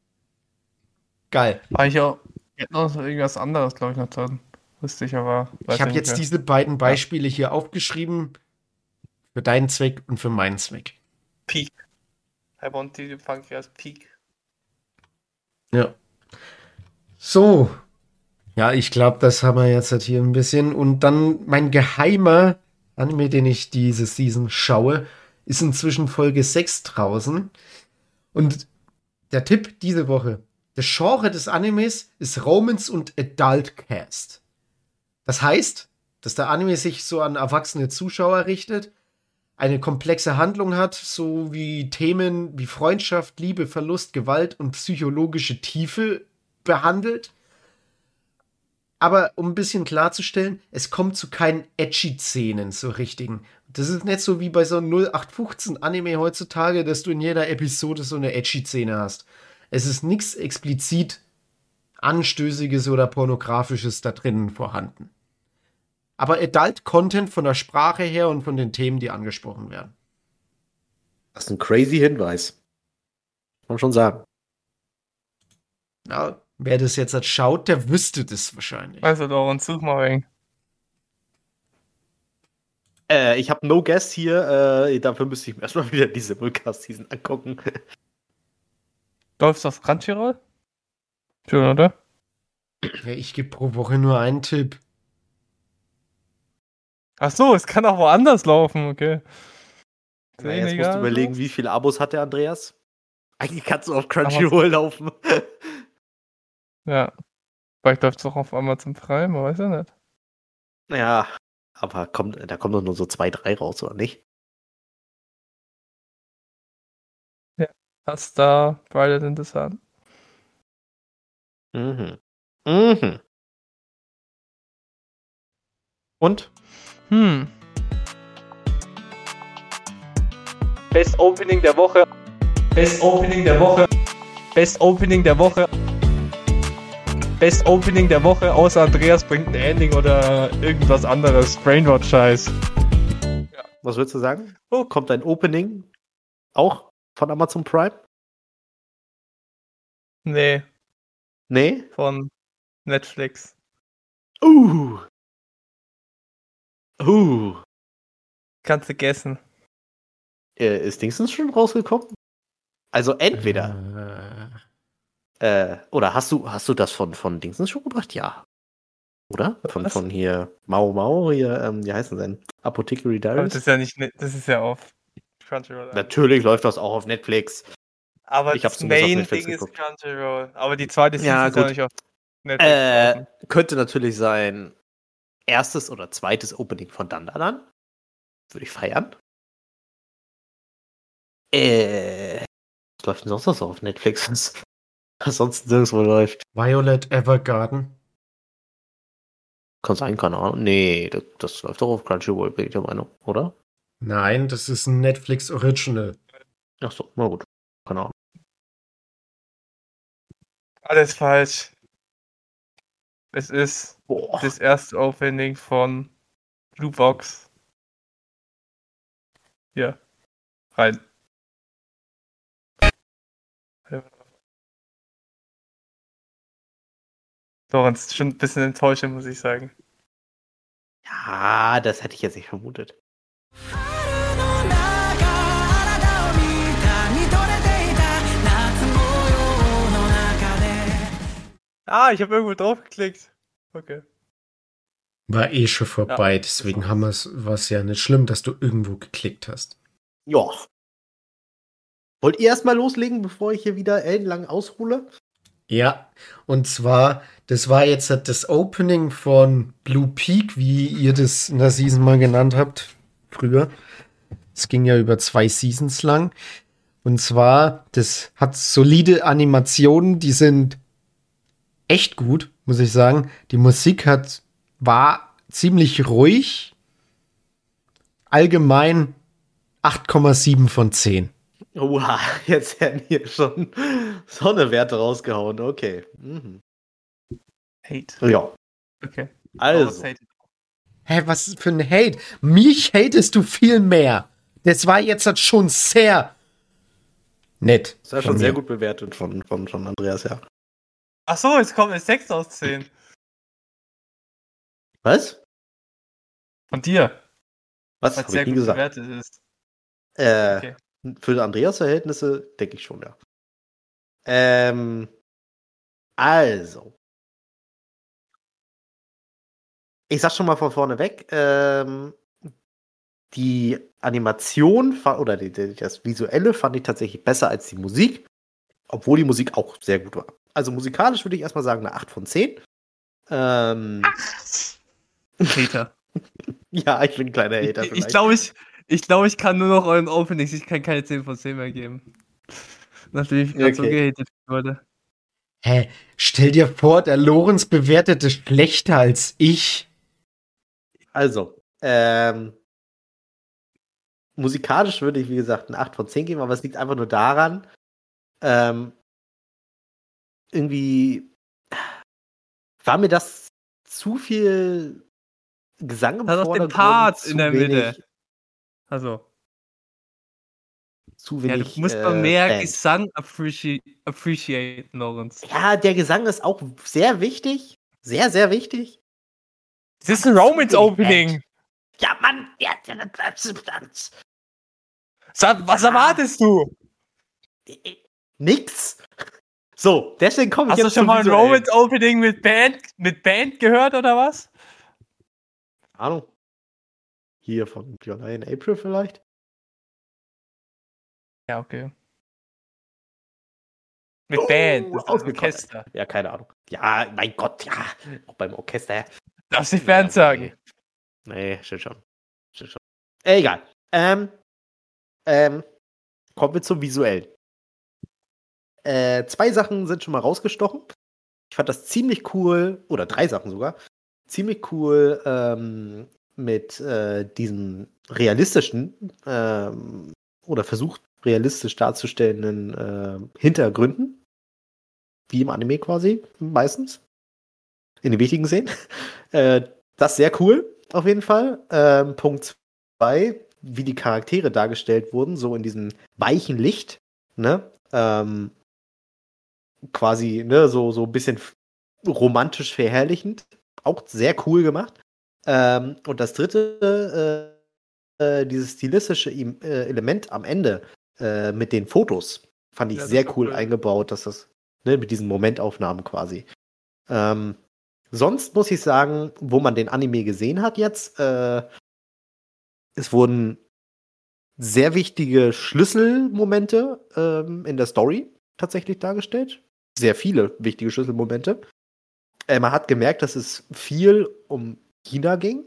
Geil. War ich auch. Ich hätte noch irgendwas anderes, glaube ich, noch drin. Wüsste ich aber. Ich habe jetzt diese beiden Beispiele hier aufgeschrieben. Für deinen Zweck und für meinen Zweck. Peak. I want the Pancreas Peak. Ja. So. Ja, ich glaube, das haben wir jetzt halt hier ein bisschen. Und dann mein geheimer Anime, den ich diese Season schaue, ist inzwischen Folge 6 draußen. Und der Tipp diese Woche. Das Genre des Animes ist Romance und Adult Cast. Das heißt, dass der Anime sich so an erwachsene Zuschauer richtet, eine komplexe Handlung hat, so wie Themen wie Freundschaft, Liebe, Verlust, Gewalt und psychologische Tiefe behandelt. Aber um ein bisschen klarzustellen, es kommt zu keinen Edgy-Szenen so richtigen. Das ist nicht so wie bei so einem 0815 Anime heutzutage, dass du in jeder Episode so eine Edgy-Szene hast. Es ist nichts explizit Anstößiges oder Pornografisches da drinnen vorhanden. Aber Adult-Content von der Sprache her und von den Themen, die angesprochen werden. Das ist ein crazy Hinweis. Kann man schon sagen. Ja, wer das jetzt schaut, der wüsste das wahrscheinlich. Also, Lorenz, such mal wegen. Ich habe No Guess hier. Dafür müsste ich mir erstmal wieder diese Simulcast-Season angucken. Läuft das Crunchyroll? Schön, oder? Ja, ich gebe pro Woche nur einen Tipp. Ach so, es kann auch woanders laufen, okay. Na, jetzt musst egal, du überlegen, wie viele Abos hat der Andreas? Eigentlich kannst du auf Crunchyroll laufen. Ja. Vielleicht läuft es auch auf Amazon Prime, man weiß ja nicht. Ja, aber da kommen doch nur so 2, 3 raus, oder nicht? Das da beides interessant. Mhm. Mhm. Und? Best Opening der Woche. Best Opening der Woche. Best Opening der Woche. Best Opening der Woche, außer Andreas bringt ein Ending oder irgendwas anderes. Brainrot-Scheiß. Was würdest du sagen? Oh, kommt ein Opening auch von Amazon Prime? Nee, Nee? von Netflix. Uh. Kannst du guessen. Ist Dingsens schon rausgekommen? Also entweder. Oder hast du das von Dingsens schon gebracht? Ja. Oder? Was? Von hier Mau Mau, hier, wie heißen sie denn? Apothecary Aber das Diaries? ist ja nicht, das ist ja auf Crunchyroll. Natürlich läuft das auch auf Netflix. Aber Ich hab's das zumindest auf Netflix Main-Ding ist geguckt. Crunchyroll. Aber die zweite Season Ja, ist ja gut. nicht auf Netflix. draußen. Könnte natürlich sein erstes oder zweites Opening von Dandadan. Würde ich feiern. Was läuft denn sonst noch so auf Netflix? Was sonst nirgendwo läuft. Violet Evergarden. Kann sein, keine Ahnung. Nee, das läuft doch auf Crunchyroll, bin ich der Meinung, oder? Nein, das ist ein Netflix Original. Ach so, na gut. Keine Ahnung. Alles falsch. Es ist Boah. das erste Opening von Blue Box. Hier. Rein. Lorenz, schon ein bisschen enttäuschend, muss ich sagen. Ja, das hätte ich jetzt nicht vermutet. Ah, ich habe irgendwo draufgeklickt. Okay. War eh schon vorbei, Ja, deswegen das war's. war es ja nicht schlimm, dass du irgendwo geklickt hast. Ja. Wollt ihr erstmal loslegen, bevor ich hier wieder ellenlang aushole? Ja, und zwar, das war jetzt das Opening von Blue Peak, wie ihr das in der Season mal genannt habt, früher. Es ging ja über 2 Seasons lang. Und zwar, das hat solide Animationen, die sind echt gut, muss ich sagen. Die Musik war ziemlich ruhig. Allgemein 8,7 von 10. Oha, jetzt werden hier schon so eine Werte rausgehauen. Okay. Mhm. Hate. Ja, Okay. also. Hate. Hä, was für ein Hate? Mich hatest du viel mehr. Das war jetzt halt schon sehr nett. Das ist ja von schon sehr mir. gut bewertet von Andreas, ja. Ach so, jetzt kommt eine 6 aus 10. Was? Von dir. Was Was habe sehr ich nie gut gesagt? bewertet ist. Äh, Okay. Für Andreas-Verhältnisse denke ich schon, ja. Also, ich sag schon mal von vorne weg, die Animation oder das Visuelle fand ich tatsächlich besser als die Musik, obwohl die Musik auch sehr gut war. Also musikalisch würde ich erstmal sagen eine 8 von 10. Hater. Ja, ich bin ein kleiner Hater Ich vielleicht. glaube, ich kann nur noch euren Openings, ich kann keine 10 von 10 mehr geben. Nachdem ich gerade so Okay. gehatet wurde. Hä? Stell dir vor, der Lorenz bewertet es schlechter als ich. Also, musikalisch würde ich, wie gesagt, eine 8 von 10 geben, aber es liegt einfach nur daran, irgendwie war mir das zu viel Gesang im Hat auch den Vordergrund, Part zu in der wenig, Mitte. Also, zu ja, du wenig musst mal mehr Band. Gesang appreciaten, Lorenz. Ja, der Gesang ist auch sehr wichtig, sehr, sehr wichtig. Das ist ein Aber zu Romance wenig Opening. Band. Ja, Mann, ja, Was erwartest du? nix. So, deswegen komme ich Hast du jetzt schon zum mal ein Visuellen. Romance Opening mit Band gehört oder was? Ahnung. Hier von Viola in April vielleicht? Ja, okay. Mit Band, das ist ein ausgekoppelt. Orchester. Ja, keine Ahnung. Ja, mein Gott, ja. Auch beim Orchester. Darfst nicht Band sagen. Nee, stimmt schon. Egal. Kommen wir zum Visuellen. 2 Sachen sind schon mal rausgestochen. Ich fand das ziemlich cool, oder 3 Sachen sogar, ziemlich cool mit diesen realistischen oder versucht realistisch darzustellenden Hintergründen. Wie im Anime quasi, meistens. In den wichtigen Szenen. Das ist sehr cool, auf jeden Fall. Punkt 2, wie die Charaktere dargestellt wurden, so in diesem weichen Licht, ne? Quasi, ne, so ein bisschen romantisch verherrlichend. Auch sehr cool gemacht. Und das dritte, dieses stilistische Element am Ende mit den Fotos fand ich Ja, das sehr war cool cool. eingebaut, dass das, ne, mit diesen Momentaufnahmen quasi. Sonst muss ich sagen, wo man den Anime gesehen hat jetzt, es wurden sehr wichtige Schlüsselmomente in der Story tatsächlich dargestellt. Sehr viele wichtige Schlüsselmomente. Man hat gemerkt, dass es viel um China ging.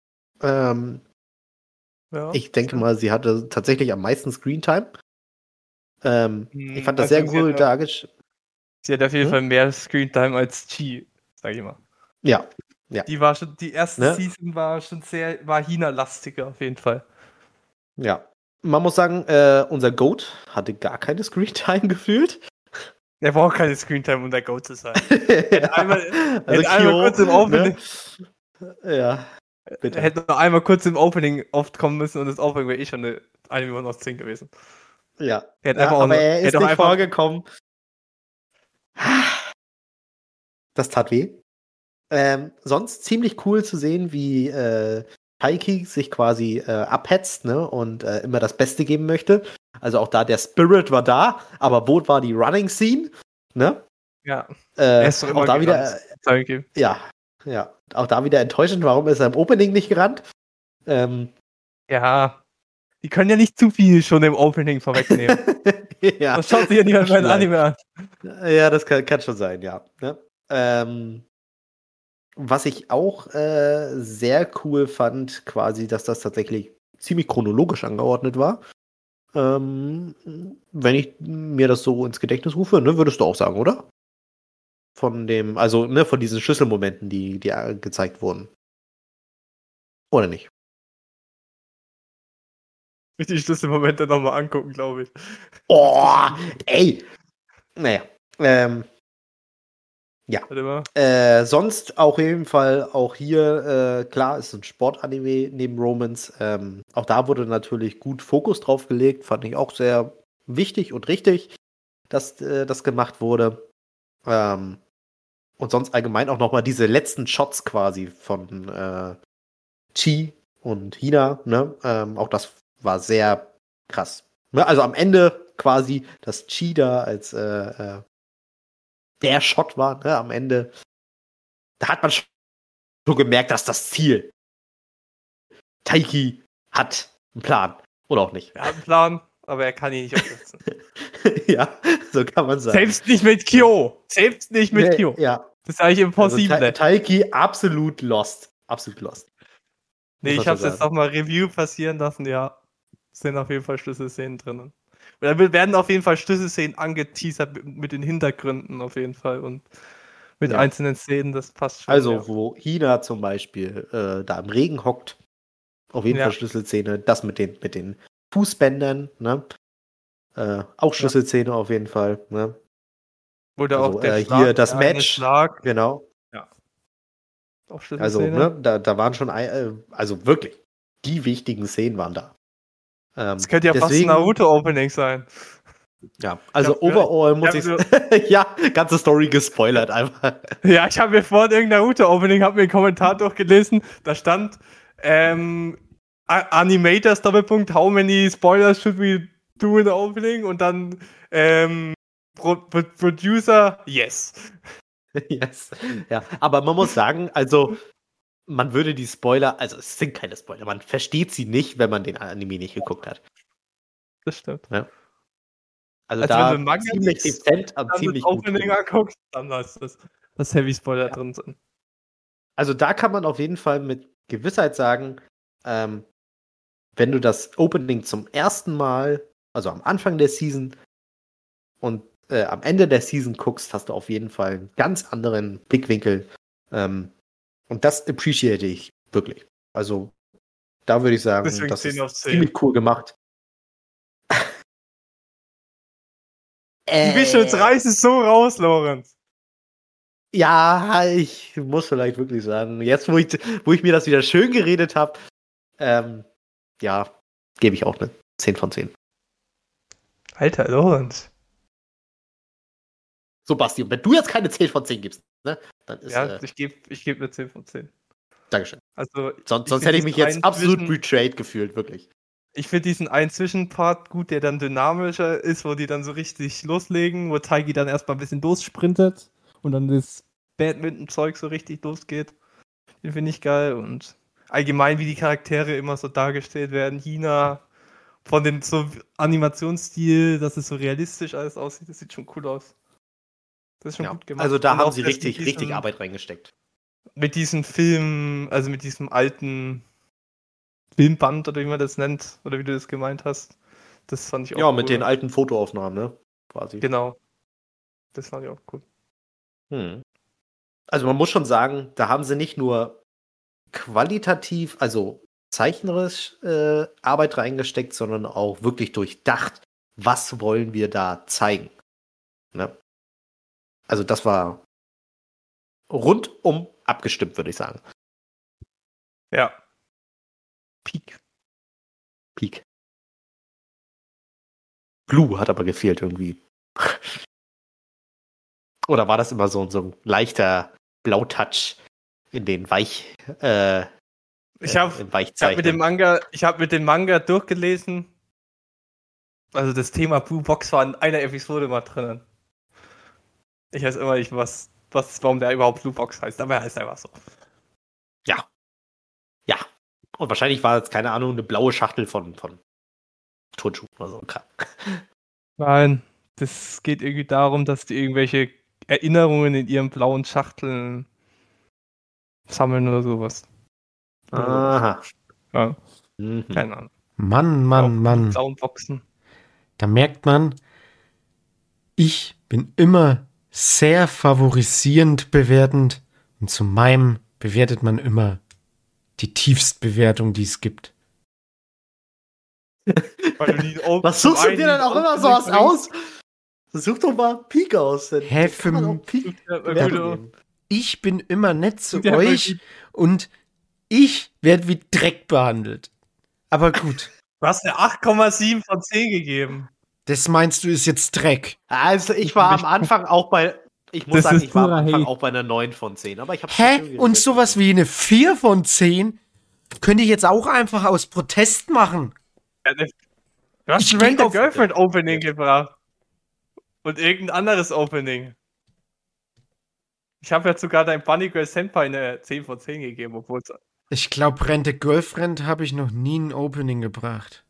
Ja, Ich denke mal, sie hatte tatsächlich am meisten Screentime. Ich fand das also sehr cool dargestellt. sie hat auf jeden Hm? Fall mehr Screentime als Chi, sag ich mal. Ja, Die erste Ne? Season war China-lastiger auf jeden Fall. ja. Man muss sagen, unser Goat hatte gar keine Screentime gefühlt. Er braucht keine Screentime, um der Go zu sein. einmal Kyo, kurz im Opening. Ne? Ja, bitte. Er hätte noch einmal kurz im Opening oft kommen müssen und das Opening wäre schon eine Million aus 10 gewesen. Ja, Er hat einfach auch aber nur- er ist hätte auch nicht einfach- vorgekommen. Das tat weh. Sonst ziemlich cool zu sehen, wie Taiki sich quasi abhetzt, ne, und immer das Beste geben möchte. Also auch da, der Spirit war da, aber wo war die Running Scene? Ne? Ja, er ist doch immer auch da wieder, gerannt. Taiki. ja, auch da wieder enttäuschend, warum ist er im Opening nicht gerannt? Ja, die können ja nicht zu viel schon im Opening vorwegnehmen. ja. Das schaut sich ja niemand bei Anime an. Ja, das kann schon sein, ja. Ne? Was ich auch sehr cool fand, quasi, dass das tatsächlich ziemlich chronologisch angeordnet war. Wenn ich mir das so ins Gedächtnis rufe, ne, würdest du auch sagen, oder? Von diesen Schlüsselmomenten, die gezeigt wurden. Oder nicht? Ich die Schlüsselmomente nochmal angucken, glaube ich. Oh, ey! Naja. Warte mal. Sonst auch auf jeden Fall auch hier, klar, ist ein Sportanime neben Romance. Auch da wurde natürlich gut Fokus drauf gelegt. Fand ich auch sehr wichtig und richtig, dass das gemacht wurde. Und sonst allgemein auch nochmal diese letzten Shots quasi von Chi, und Hina, ne? Auch das war sehr krass. Ne? Also am Ende quasi, dass Cheetah als der Shot war, ne? Am Ende, da hat man schon gemerkt, dass das Ziel Taiki hat einen Plan. Oder auch nicht. Er hat einen Plan, aber er kann ihn nicht umsetzen. Ja, so kann man sagen. Selbst nicht mit Kyo. Selbst nicht mit Kyo. Ja. Das ist eigentlich impossible. Also, Taiki absolut lost. Absolut lost. Nee, Muss ich man hab's schon jetzt sagen. nochmal Review passieren lassen, ja. Sind auf jeden Fall Schlüsselszenen drinnen. Und da werden auf jeden Fall Schlüsselszenen angeteasert mit den Hintergründen auf jeden Fall und mit Ja. einzelnen Szenen, das passt schon. Also, ja. wo Hina zum Beispiel da im Regen hockt, auf jeden Ja. Fall Schlüsselszene. Das mit den Fußbändern, ne? Auch Schlüsselszene auf jeden Fall, ne? Oder Also, auch der hier das der eine Match. Schlag, Genau. auch Also, Schlüsselszene. ne, da waren schon, also wirklich, die wichtigen Szenen waren da. Das könnte ja fast ein deswegen, Naruto-Opening sein. ja, also Ja, overall muss ja, ich, ja, ganze Story gespoilert einfach. Ja, ich habe mir vorhin irgendein Naruto-Opening, habe mir einen Kommentar durchgelesen, da stand Animators Doppelpunkt, how many spoilers should we do in the opening? Und dann Producer, yes. Yes. Ja, aber man muss sagen, also man würde die Spoiler, also es sind keine Spoiler, man versteht sie nicht, wenn man den Anime nicht geguckt hat. Das stimmt. Also Also da wenn du Manga ziemlich liest, dezent, aber Dann ziemlich das gut. Opening anguckst, dann weißt du, dass Heavy Spoiler drin sind. Also da kann man auf jeden Fall mit Gewissheit sagen, wenn du das Opening zum ersten Mal, also am Anfang der Season und am Ende der Season guckst, hast du auf jeden Fall einen ganz anderen Blickwinkel. Und das appreciate ich wirklich. Also da würde ich sagen, Deswegen das 10 auf ist 10. ziemlich cool gemacht. Die Visuals reißen so raus, Lorenz. Ja, ich muss vielleicht wirklich sagen, jetzt wo ich mir das wieder schön geredet habe, ja, gebe ich auch eine 10 von 10. Alter, Lorenz. So, Basti, und wenn du jetzt keine 10 von 10 gibst, ne, dann ist, Ja, ich geb eine 10 von 10. Dankeschön. Also, Sonst find hätte ich mich diesen jetzt einen absolut zwischen- betrayed gefühlt, wirklich. Ich finde diesen einen Zwischenpart gut, der dann dynamischer ist, wo die dann so richtig loslegen, wo Taigi dann erstmal ein bisschen lossprintet und dann das Badminton-Zeug so richtig losgeht. Den finde ich geil und allgemein, wie die Charaktere immer so dargestellt werden. Hina, von dem so Animationsstil, dass es so realistisch alles aussieht, das sieht schon cool aus. Das ist schon Ja. gut gemacht. Also da Und haben auch sie das mit richtig diesem- Arbeit reingesteckt. Mit diesem Film, also mit diesem alten Filmband oder wie man das nennt, oder wie du das gemeint hast. Das fand ich auch Ja, cool. mit den alten Fotoaufnahmen, ne? Quasi. Genau. Das fand ich auch cool. Also man muss schon sagen, da haben sie nicht nur qualitativ, also zeichnerisch Arbeit reingesteckt, sondern auch wirklich durchdacht, was wollen wir da zeigen. Ne? Also das war rundum abgestimmt, würde ich sagen. Ja. Peak. Blue hat aber gefehlt irgendwie. Oder war das immer so ein leichter Blautouch in den Ich habe im Weichzeichnen? mit dem Manga durchgelesen. Also das Thema Blue Box war in einer Episode mal drinnen. Ich weiß immer nicht, warum der überhaupt Blue Box heißt, aber er heißt einfach so. Ja. Und wahrscheinlich war es, keine Ahnung, eine blaue Schachtel von Turnschuhen oder so. Nein, das geht irgendwie darum, dass die irgendwelche Erinnerungen in ihren blauen Schachteln sammeln oder sowas. Aha. Ja, Mhm. keine Ahnung. Mann. Blauen Boxen. Da merkt man, ich bin immer sehr favorisierend bewertend und zu meinem bewertet man immer die Tiefstbewertung, die es gibt. Weil du die auch Was zum suchst du einen dir dann auch immer Opening sowas bringst. aus? Such doch mal Peak aus. Dann Hä, kann man auch Peak Ja, Bewertung gut, geben. Ich bin immer nett zu Ja, euch und ich werde wie Dreck behandelt. Aber gut, Du hast eine 8,7 von 10 gegeben. das meinst du ist jetzt Dreck. Also ich war am Anfang auch ich muss Das sagen, ist ich war am purer Anfang Hate. auch bei einer 9 von 10. Aber ich hab's Hä? Und sowas wie eine 4 von 10? Könnte ich jetzt auch einfach aus Protest machen. Du hast Ich ein geh Rent a auf- Girlfriend Opening gebracht. Und irgendein anderes Opening. Ich habe jetzt sogar dein Bunny Girl Senpai eine 10 von 10 gegeben, obwohl es. Ich glaube, Rente Girlfriend habe ich noch nie ein Opening gebracht.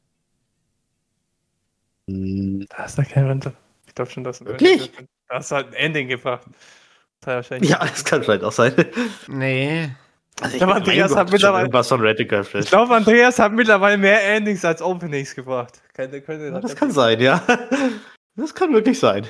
Da ist da kein Rente. Ich glaube schon, dass ein Wirklich? Da hast du halt ein Ending gebracht. Das hat wahrscheinlich Ja, das kann vielleicht auch sein. Nee. Also Ja, Andreas hat mittlerweile- irgendwas von Red Girlfriend. Ich glaube, Andreas hat mittlerweile mehr Endings als Openings gebracht. Ja, das kann sein, ja. Das kann wirklich sein.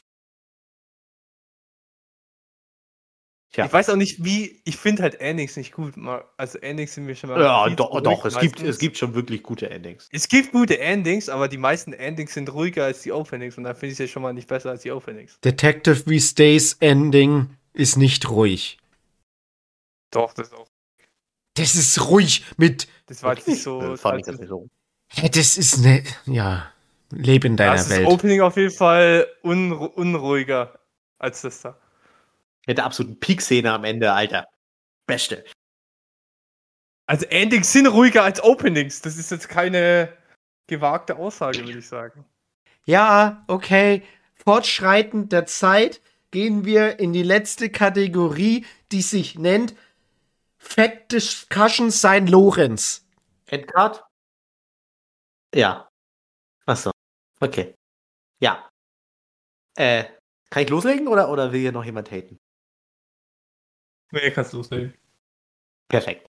Ja. Ich weiß auch nicht, wie. Ich finde halt Endings nicht gut. Also Endings sind mir schon mal. Ja, viel zu ruhig doch, es meistens. gibt schon wirklich gute Endings. Es gibt gute Endings, aber die meisten Endings sind ruhiger als die Openings und da finde ich es ja schon mal nicht besser als die Openings. Detective V Stays Ending ist nicht ruhig. Doch, das auch. Das ist ruhig mit. Das war jetzt nicht so. Fand ich das nicht so. Hä, das ist ne. Ja. Leb in deiner Das ist Welt. Opening auf jeden Fall unruhiger als das da. Mit der absoluten Peak-Szene am Ende, Alter. Beste. Also Endings sind ruhiger als Openings. Das ist jetzt keine gewagte Aussage, würde ich sagen. Ja, okay. Fortschreitend der Zeit gehen wir in die letzte Kategorie, die sich nennt Fact Discussion St. Lorenz. Endcard? Ja. Achso. Okay. Ja. Kann ich loslegen oder will hier noch jemand haten? Nee, kannst du loslegen. Perfekt.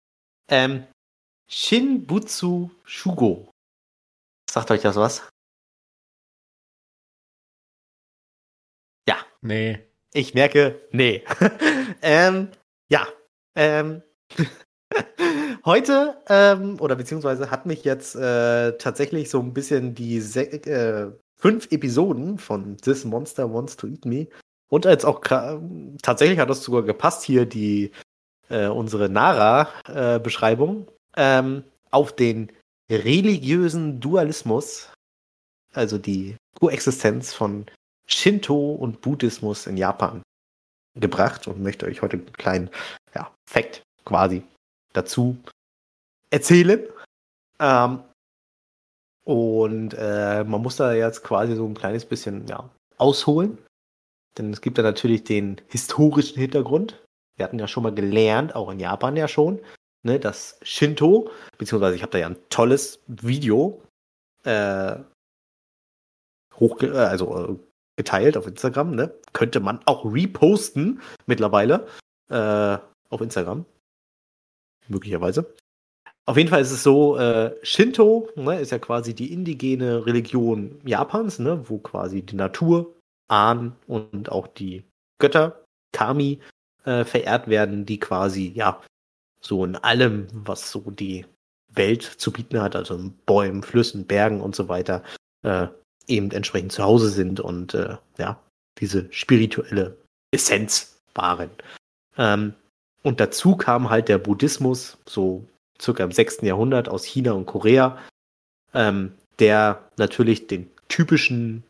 Shinbutsu Shugo. Sagt euch das was? Ja. Nee. Ich merke, nee. Ja. Heute, oder beziehungsweise hat mich jetzt tatsächlich so ein bisschen die 5 Episoden von This Monster Wants to Eat Me und jetzt auch tatsächlich hat das sogar gepasst hier, die unsere Nara-Beschreibung, auf den religiösen Dualismus, also die Koexistenz von Shinto und Buddhismus in Japan gebracht und möchte euch heute einen kleinen Fact quasi dazu erzählen. Man muss da jetzt quasi so ein kleines bisschen ausholen, denn es gibt da natürlich den historischen Hintergrund. Wir hatten ja schon mal gelernt, auch in Japan ja schon, ne, dass Shinto, beziehungsweise ich habe da ja ein tolles Video geteilt auf Instagram, ne? Könnte man auch reposten mittlerweile auf Instagram. Möglicherweise. Auf jeden Fall ist es so, Shinto, ne, ist ja quasi die indigene Religion Japans, ne, wo quasi die Natur, Ahnen und auch die Götter, Kami, verehrt werden, die quasi, so in allem, was so die Welt zu bieten hat, also in Bäumen, Flüssen, Bergen und so weiter, eben entsprechend zu Hause sind und diese spirituelle Essenz waren. Und dazu kam halt der Buddhismus, so circa im 6. Jahrhundert aus China und Korea, der natürlich den typischen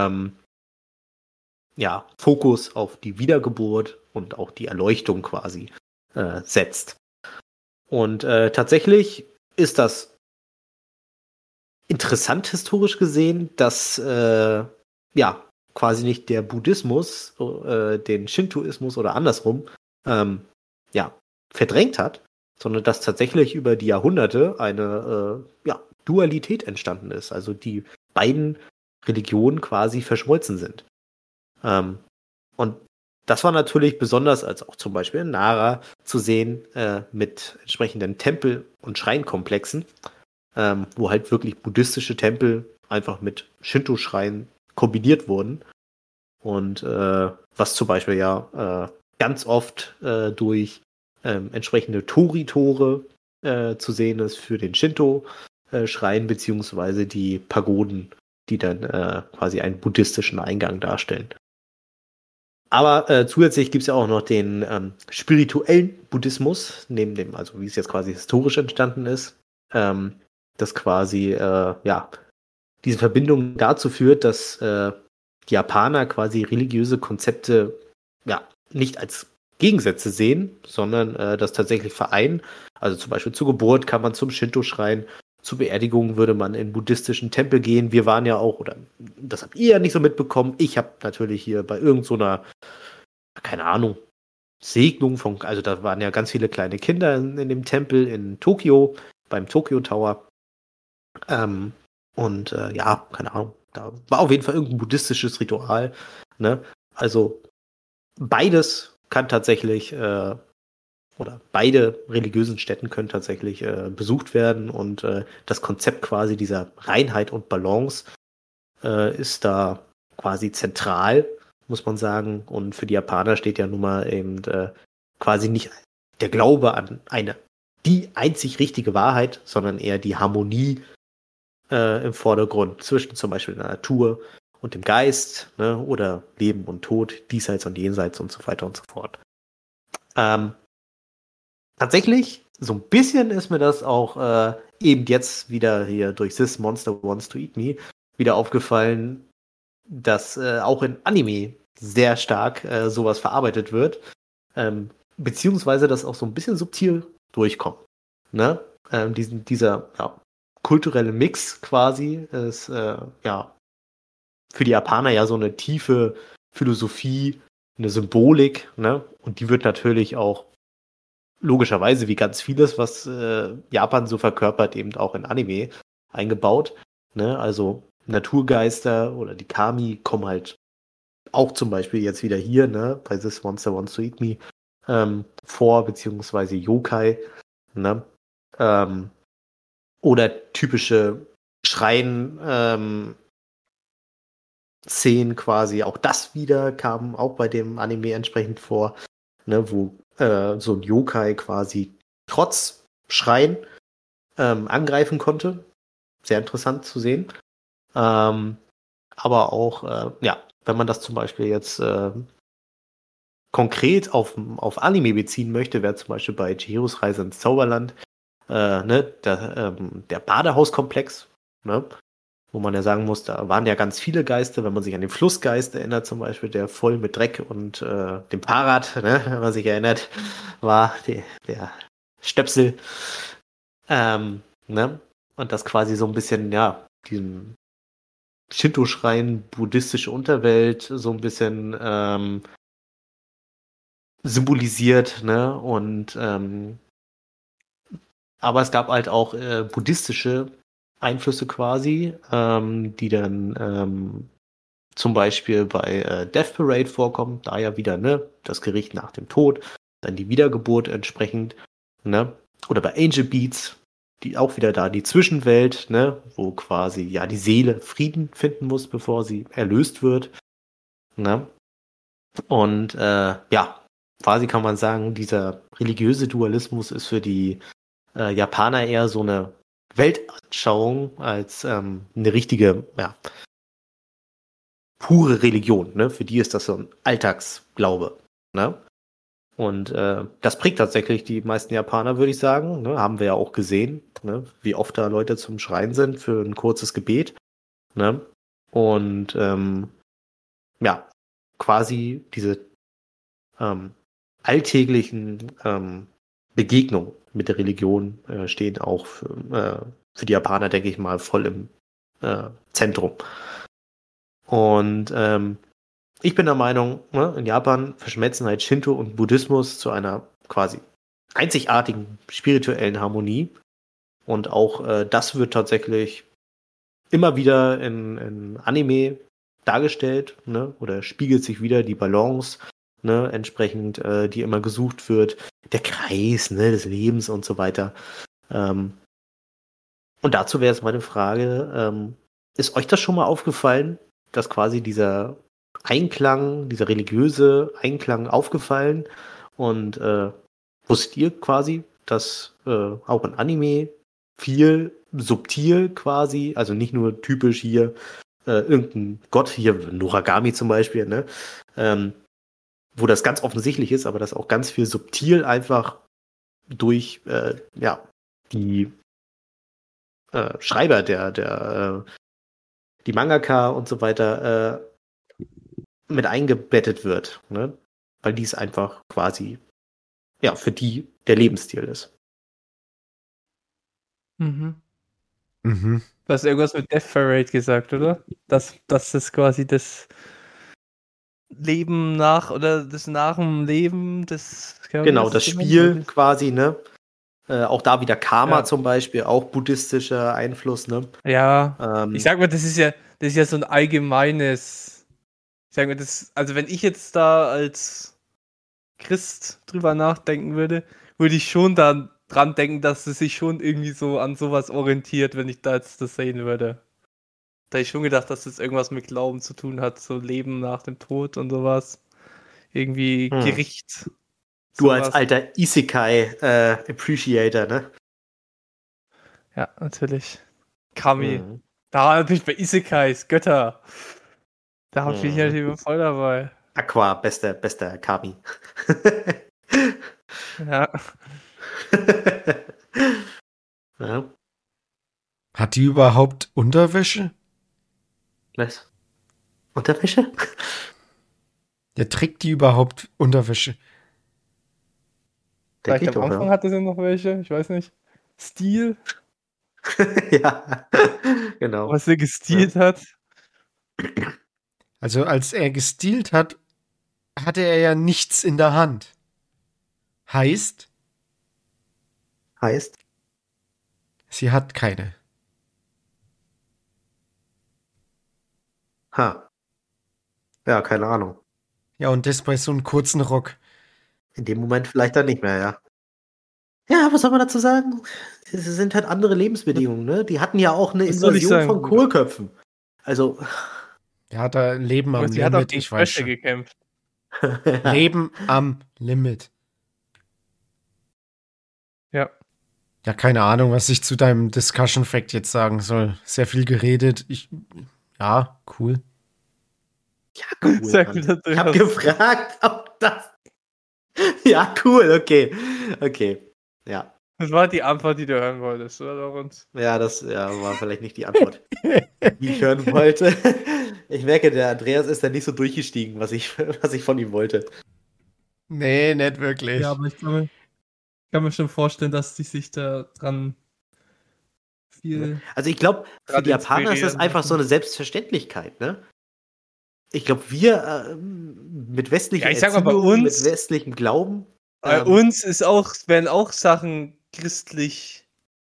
Fokus auf die Wiedergeburt und auch die Erleuchtung quasi setzt. Und tatsächlich ist das interessant historisch gesehen, dass quasi nicht der Buddhismus den Shintoismus oder andersrum verdrängt hat, sondern dass tatsächlich über die Jahrhunderte eine Dualität entstanden ist, also die beiden Religionen quasi verschmolzen sind. Und das war natürlich besonders, als auch zum Beispiel in Nara zu sehen, mit entsprechenden Tempel- und Schreinkomplexen, wo halt wirklich buddhistische Tempel einfach mit Shinto-Schreinen kombiniert wurden. Und was zum Beispiel ganz oft durch entsprechende Tori-Tore zu sehen ist für den Shinto-Schrein, beziehungsweise die Pagoden, die dann quasi einen buddhistischen Eingang darstellen. Aber zusätzlich gibt es ja auch noch den spirituellen Buddhismus, neben dem, also wie es jetzt quasi historisch entstanden ist, das quasi diese Verbindung dazu führt, dass die Japaner quasi religiöse Konzepte nicht als Gegensätze sehen, sondern das tatsächlich vereinen. Also zum Beispiel zur Geburt kann man zum Shinto-Schrein, zur Beerdigung würde man in buddhistischen Tempel gehen. Wir waren ja auch, oder das habt ihr ja nicht so mitbekommen. Ich habe natürlich hier bei irgend so einer, keine Ahnung, Segnung von, also da waren ja ganz viele kleine Kinder in dem Tempel in Tokio, beim Tokyo Tower. Ja, keine Ahnung. Da war auf jeden Fall irgendein buddhistisches Ritual. Ne? Also beides kann tatsächlich, oder beide religiösen Stätten können tatsächlich besucht werden und das Konzept quasi dieser Reinheit und Balance ist da quasi zentral, muss man sagen. Und für die Japaner steht ja nun mal eben quasi nicht der Glaube an die einzig richtige Wahrheit, sondern eher die Harmonie im Vordergrund zwischen zum Beispiel der Natur und dem Geist, ne, oder Leben und Tod, diesseits und jenseits und so weiter und so fort. Tatsächlich, so ein bisschen ist mir das auch eben jetzt wieder hier durch This Monster Wants to Eat Me wieder aufgefallen, dass auch in Anime sehr stark sowas verarbeitet wird, beziehungsweise das auch so ein bisschen subtil durchkommt. Ne? Dieser kulturelle Mix quasi ist für die Japaner ja so eine tiefe Philosophie, eine Symbolik, ne? Und die wird natürlich auch logischerweise, wie ganz vieles, was Japan so verkörpert, eben auch in Anime eingebaut. Ne? Also Naturgeister oder die Kami kommen halt auch zum Beispiel jetzt wieder hier, ne, bei This Monster Wants to Eat Me vor, beziehungsweise Yokai. Ne? Oder typische Schrein Szenen quasi, auch das wieder kam auch bei dem Anime entsprechend vor, ne, wo so ein Yokai quasi trotz Schreien angreifen konnte. Sehr interessant zu sehen. Aber auch, wenn man das zum Beispiel jetzt konkret auf Anime beziehen möchte, wäre zum Beispiel bei Chihiros Reise ins Zauberland der Badehauskomplex, ne? Wo man ja sagen muss, da waren ja ganz viele Geister, wenn man sich an den Flussgeist erinnert zum Beispiel, der voll mit Dreck und dem Fahrrad, ne, wenn man sich erinnert, war der Stöpsel. Ne? Und das quasi so ein bisschen, ja, diesen Shinto-Schrein, buddhistische Unterwelt so ein bisschen symbolisiert, ne? Und aber es gab halt auch buddhistische Einflüsse quasi, die dann zum Beispiel bei Death Parade vorkommen, da ja wieder, ne, das Gericht nach dem Tod, dann die Wiedergeburt entsprechend, ne? Oder bei Angel Beats, die auch wieder da die Zwischenwelt, ne, wo quasi ja die Seele Frieden finden muss, bevor sie erlöst wird, ne? Und quasi kann man sagen, dieser religiöse Dualismus ist für die Japaner eher so eine Weltanschauung als eine richtige, pure Religion, ne? Für die ist das so ein Alltagsglaube, ne? Und das prägt tatsächlich die meisten Japaner, würde ich sagen. Ne? Haben wir ja auch gesehen, ne? Wie oft da Leute zum Schreien sind für ein kurzes Gebet. Ne? Und quasi diese alltäglichen Begegnungen mit der Religion stehen auch für die Japaner, denke ich mal, voll im Zentrum. Und ich bin der Meinung, ne, in Japan verschmelzen halt Shinto und Buddhismus zu einer quasi einzigartigen spirituellen Harmonie. Und auch das wird tatsächlich immer wieder in Anime dargestellt, ne, oder spiegelt sich wieder die Balance, ne, entsprechend, die immer gesucht wird, der Kreis, ne, des Lebens und so weiter. Und dazu wäre jetzt meine Frage, ist euch das schon mal aufgefallen, dass quasi dieser Einklang, dieser religiöse Einklang aufgefallen und wusstet ihr quasi, dass auch in Anime viel subtil quasi, also nicht nur typisch hier irgendein Gott, hier Noragami zum Beispiel, ne, wo das ganz offensichtlich ist, aber das auch ganz viel subtil einfach durch die Schreiber, die Mangaka und so weiter mit eingebettet wird. Ne? weil dies einfach quasi, ja, für die der Lebensstil ist. Mhm. Mhm. Du hast irgendwas mit Death Parade gesagt, oder? Das ist quasi das Leben nach oder das nach dem Leben des. Genau, das Spiel quasi, ne? Auch da wieder Karma Ja. zum Beispiel, auch buddhistischer Einfluss, ne? Ja, ich sag mal, das ist ja so ein allgemeines. Ich sag mal, also wenn ich jetzt da als Christ drüber nachdenken würde ich schon dann dran denken, dass es sich schon irgendwie so an sowas orientiert, wenn ich da jetzt das sehen würde. Da hätte ich schon gedacht, dass das irgendwas mit Glauben zu tun hat, so Leben nach dem Tod und sowas. Irgendwie Gericht. Du als sowas. alter Isekai Appreciator, ne? Ja, natürlich. Kami. Mhm. Da natürlich bei Isekais, Götter. Da bin ich Mhm. natürlich voll dabei. Aqua, bester Kami. Ja. Ja. Hat die überhaupt Unterwäsche? Was? Unterwäsche? Ja, trägt die überhaupt Unterwäsche? Denke Vielleicht ich am doch, Anfang ja. hatte sie noch welche, ich weiß nicht. Stil, Ja, genau. was sie gestielt hat. Also als er gestealt hat, hatte er ja nichts in der Hand. Heißt, Heißt? sie hat keine. Ha. Ja, keine Ahnung. Ja, und das bei so einem kurzen Rock. In dem Moment vielleicht dann nicht mehr, ja. Ja, was soll man dazu sagen? Es sind halt andere Lebensbedingungen, ne? Die hatten ja auch eine Was soll ich Invasion sagen, von Bruder? Kohlköpfen. Also, Er hat da Leben Aber am sie hat auch Limit, gegen ich weiß Frösche schon. gekämpft. Leben am Limit. Ja. Ja, keine Ahnung, was ich zu deinem Discussion Fact jetzt sagen soll. Sehr viel geredet. Ja, cool. Ja, cool. Sehr Mann. gut, dass du Ich habe das- gefragt, ob das. Ja, cool, okay. Okay. Ja. Das war die Antwort, die du hören wolltest, oder Lorenz? Ja, das war vielleicht nicht die Antwort, die ich hören wollte. Ich merke, der Andreas ist da nicht so durchgestiegen, was ich von ihm wollte. Nee, nicht wirklich. Ja, aber ich kann mir schon vorstellen, dass die sich da dran viel. Also ich glaube, für Gerade die Japaner ist das inspirieren einfach so lassen. eine Selbstverständlichkeit, ne? Ich glaube, wir mit westlicher Ja, ich sag mal, bei Erziehung, uns- mit westlichem Glauben, Bei uns werden auch Sachen christlich.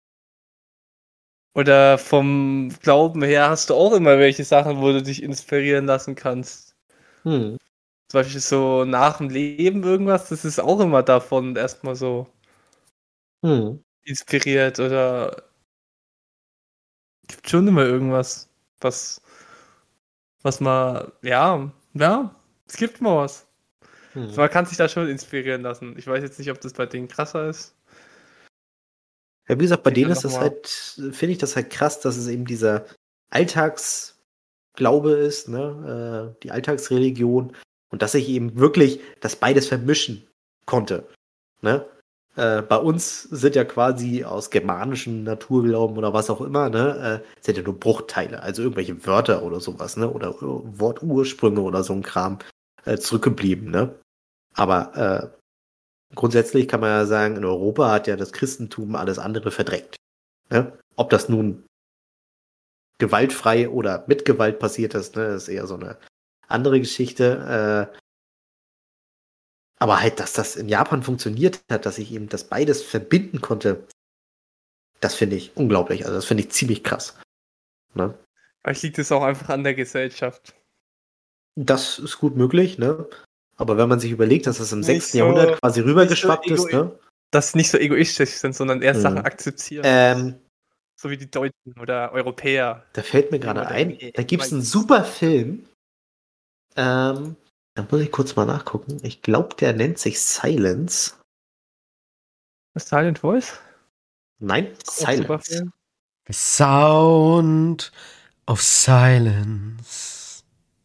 Oder vom Glauben her hast du auch immer welche Sachen, wo du dich inspirieren lassen kannst. hm, Zum Beispiel so nach dem Leben irgendwas, das ist auch immer davon erstmal so hm. inspiriert oder gibt schon immer irgendwas, was man, ja, es gibt mal was. Hm. Also man kann sich da schon inspirieren lassen. Ich weiß jetzt nicht, ob das bei denen krasser ist. Ja, wie gesagt, bei Ich denen kann ist das noch mal- halt, finde ich das halt krass, dass es eben dieser Alltagsglaube ist, ne? Die Alltagsreligion und dass ich eben wirklich das beides vermischen konnte, ne? Bei uns sind ja quasi aus germanischen Naturglauben oder was auch immer, ne, sind ja nur Bruchteile, also irgendwelche Wörter oder sowas, ne, oder Wortursprünge oder so ein Kram zurückgeblieben, ne. Aber grundsätzlich kann man ja sagen, in Europa hat ja das Christentum alles andere verdrängt. Ne? Ob das nun gewaltfrei oder mit Gewalt passiert ist, ne, ist eher so eine andere Geschichte. Aber halt, dass das in Japan funktioniert hat, dass ich eben das beides verbinden konnte, das finde ich unglaublich. Also das finde ich ziemlich krass. Ne? Vielleicht liegt es auch einfach an der Gesellschaft. Das ist gut möglich, ne? Aber wenn man sich überlegt, dass das im Nicht 6. so- Jahrhundert quasi rübergeschwappt nicht so ist, ne? Dass sie nicht so egoistisch sind, sondern eher Hm. Sachen akzeptieren. So wie die Deutschen oder Europäer. Da fällt mir gerade ein, da gibt es einen super Film. Da muss ich kurz mal nachgucken. Ich glaube, der nennt sich Silence. Silent Voice? Nein, Auch super Silence. Film. The Sound of Silence.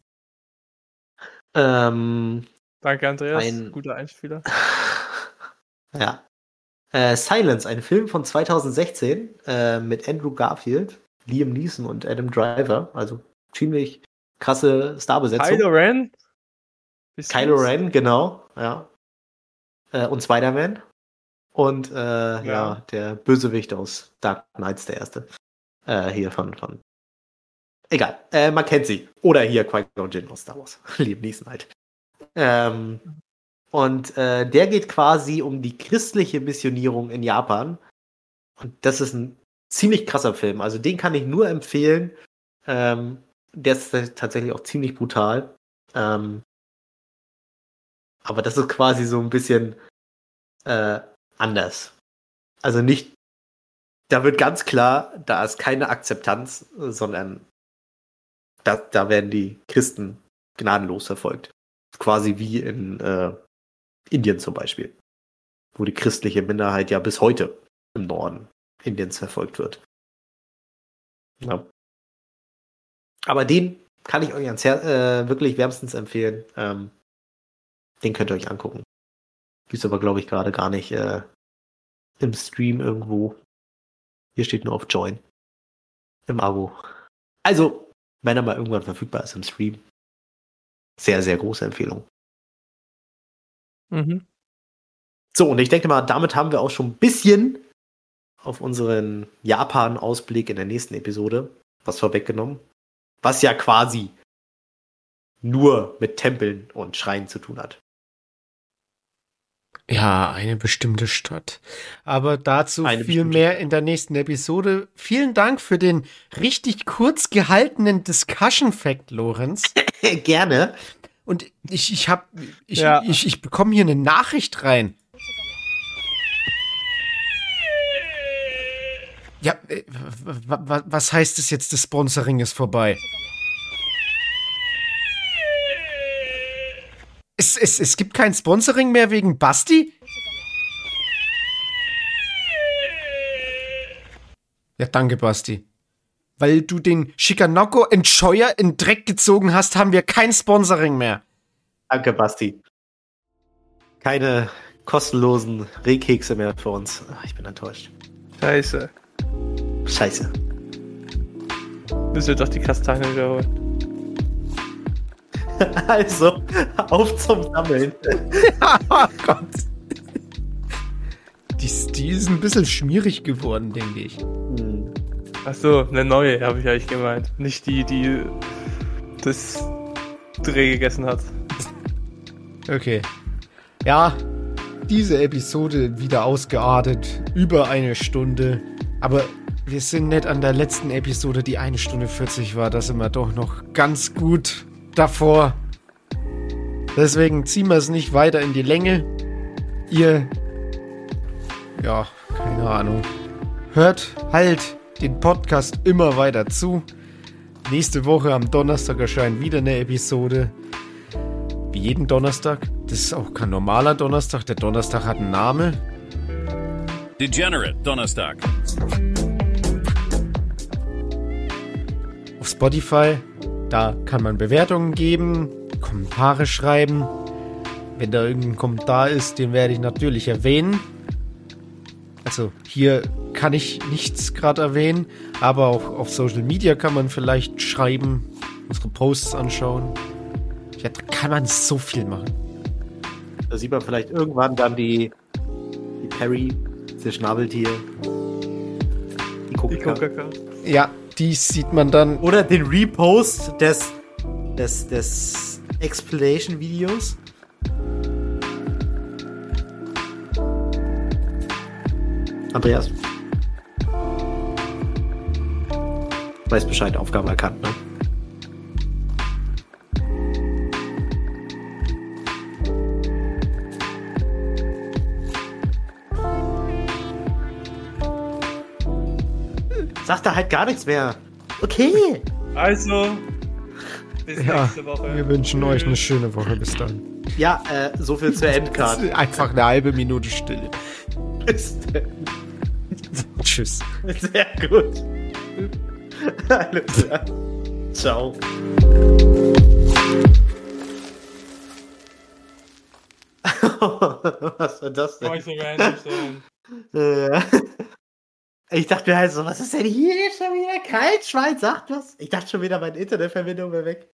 Ähm, Danke, Andreas. Ein- Guter Einspieler. ja. Silence, ein Film von 2016 mit Andrew Garfield, Liam Neeson und Adam Driver. Also ziemlich krasse Starbesetzung. Kylo Ren? Bist Kylo du's? Ren, genau. ja. Und Spider-Man. Und ja, der Bösewicht aus Dark Knights, der erste. Hier von. Egal, man kennt sie. Oder hier Qui-Gon Jinn aus Star Wars. Liam Neeson halt. Und der geht quasi um die christliche Missionierung in Japan. Und das ist ein ziemlich krasser Film. Also den kann ich nur empfehlen. Der ist tatsächlich auch ziemlich brutal. Aber das ist quasi so ein bisschen anders. Also nicht, da wird ganz klar, da ist keine Akzeptanz, sondern da werden die Christen gnadenlos verfolgt. Quasi wie in Indien zum Beispiel. Wo die christliche Minderheit ja bis heute im Norden Indiens verfolgt wird. Ja. Aber den kann ich euch wirklich wärmstens empfehlen. Den könnt ihr euch angucken. Gibt's aber, glaube ich, gerade gar nicht im Stream irgendwo. Hier steht nur auf Join. Im Abo. Also, wenn er mal irgendwann verfügbar ist im Stream. Sehr, sehr große Empfehlung. Mhm. So, und ich denke mal, damit haben wir auch schon ein bisschen auf unseren Japan-Ausblick in der nächsten Episode was vorweggenommen. Was ja quasi nur mit Tempeln und Schreinen zu tun hat. Ja, eine bestimmte Stadt. Aber dazu Eine viel bestimmte mehr in der nächsten Episode. Vielen Dank für den richtig kurz gehaltenen Discussion-Fact, Lorenz. Gerne. Und ich Ja. bekomme hier eine Nachricht rein. Ja, was heißt es jetzt, das Sponsoring ist vorbei? Es gibt kein Sponsoring mehr wegen Basti? Ja, danke, Basti. Weil du den Chicanocco Enjoyer in Dreck gezogen hast, haben wir kein Sponsoring mehr. Danke, Basti. Keine kostenlosen Rehkekse mehr für uns. Ach, ich bin enttäuscht. Scheiße. Scheiße. Müssen wir doch die Kastanien wiederholen. Also, auf zum Sammeln. Oh Gott. Die ist ein bisschen schmierig geworden, denke ich. Ach so, eine neue, habe ich eigentlich gemeint. Nicht die das Dreh gegessen hat. Okay. Ja, diese Episode wieder ausgeartet. Über eine Stunde. Aber wir sind nicht an der letzten Episode, die 1 Stunde 40 war. Da sind wir doch noch ganz gut davor. Deswegen ziehen wir es nicht weiter in die Länge. Ihr, ja, keine Ahnung. Hört halt den Podcast immer weiter zu. Nächste Woche am Donnerstag erscheint wieder eine Episode. Wie jeden Donnerstag. Das ist auch kein normaler Donnerstag. Der Donnerstag hat einen Namen. Degenerate Donnerstag. Auf Spotify. Da kann man Bewertungen geben, Kommentare schreiben. Wenn da irgendein Kommentar ist, den werde ich natürlich erwähnen. Also hier kann ich nichts gerade erwähnen, aber auch auf Social Media kann man vielleicht schreiben, unsere Posts anschauen. Ja, da kann man so viel machen. Da sieht man vielleicht irgendwann dann die Perry, das Schnabeltier, die Die Coca. Coca-Cola. Ja, die sieht man dann. Oder den Repost des Explanation-Videos. Andreas. Weiß Bescheid, Aufgabe erkannt, ne? Sagt er halt gar nichts mehr. Okay. Also, bis Ja, nächste Woche. wir wünschen euch eine schöne Woche. Bis dann. Ja, so viel zur Endcard. Einfach eine halbe Minute Stille. Bis dann. Tschüss. Sehr gut. Alles klar. Ciao. Was war das Mach denn? ich so random so. Ich dachte mir halt so, was ist denn hier jetzt schon wieder? Kein Schwein sagt was. Ich dachte schon wieder, meine Internetverbindung wäre weg.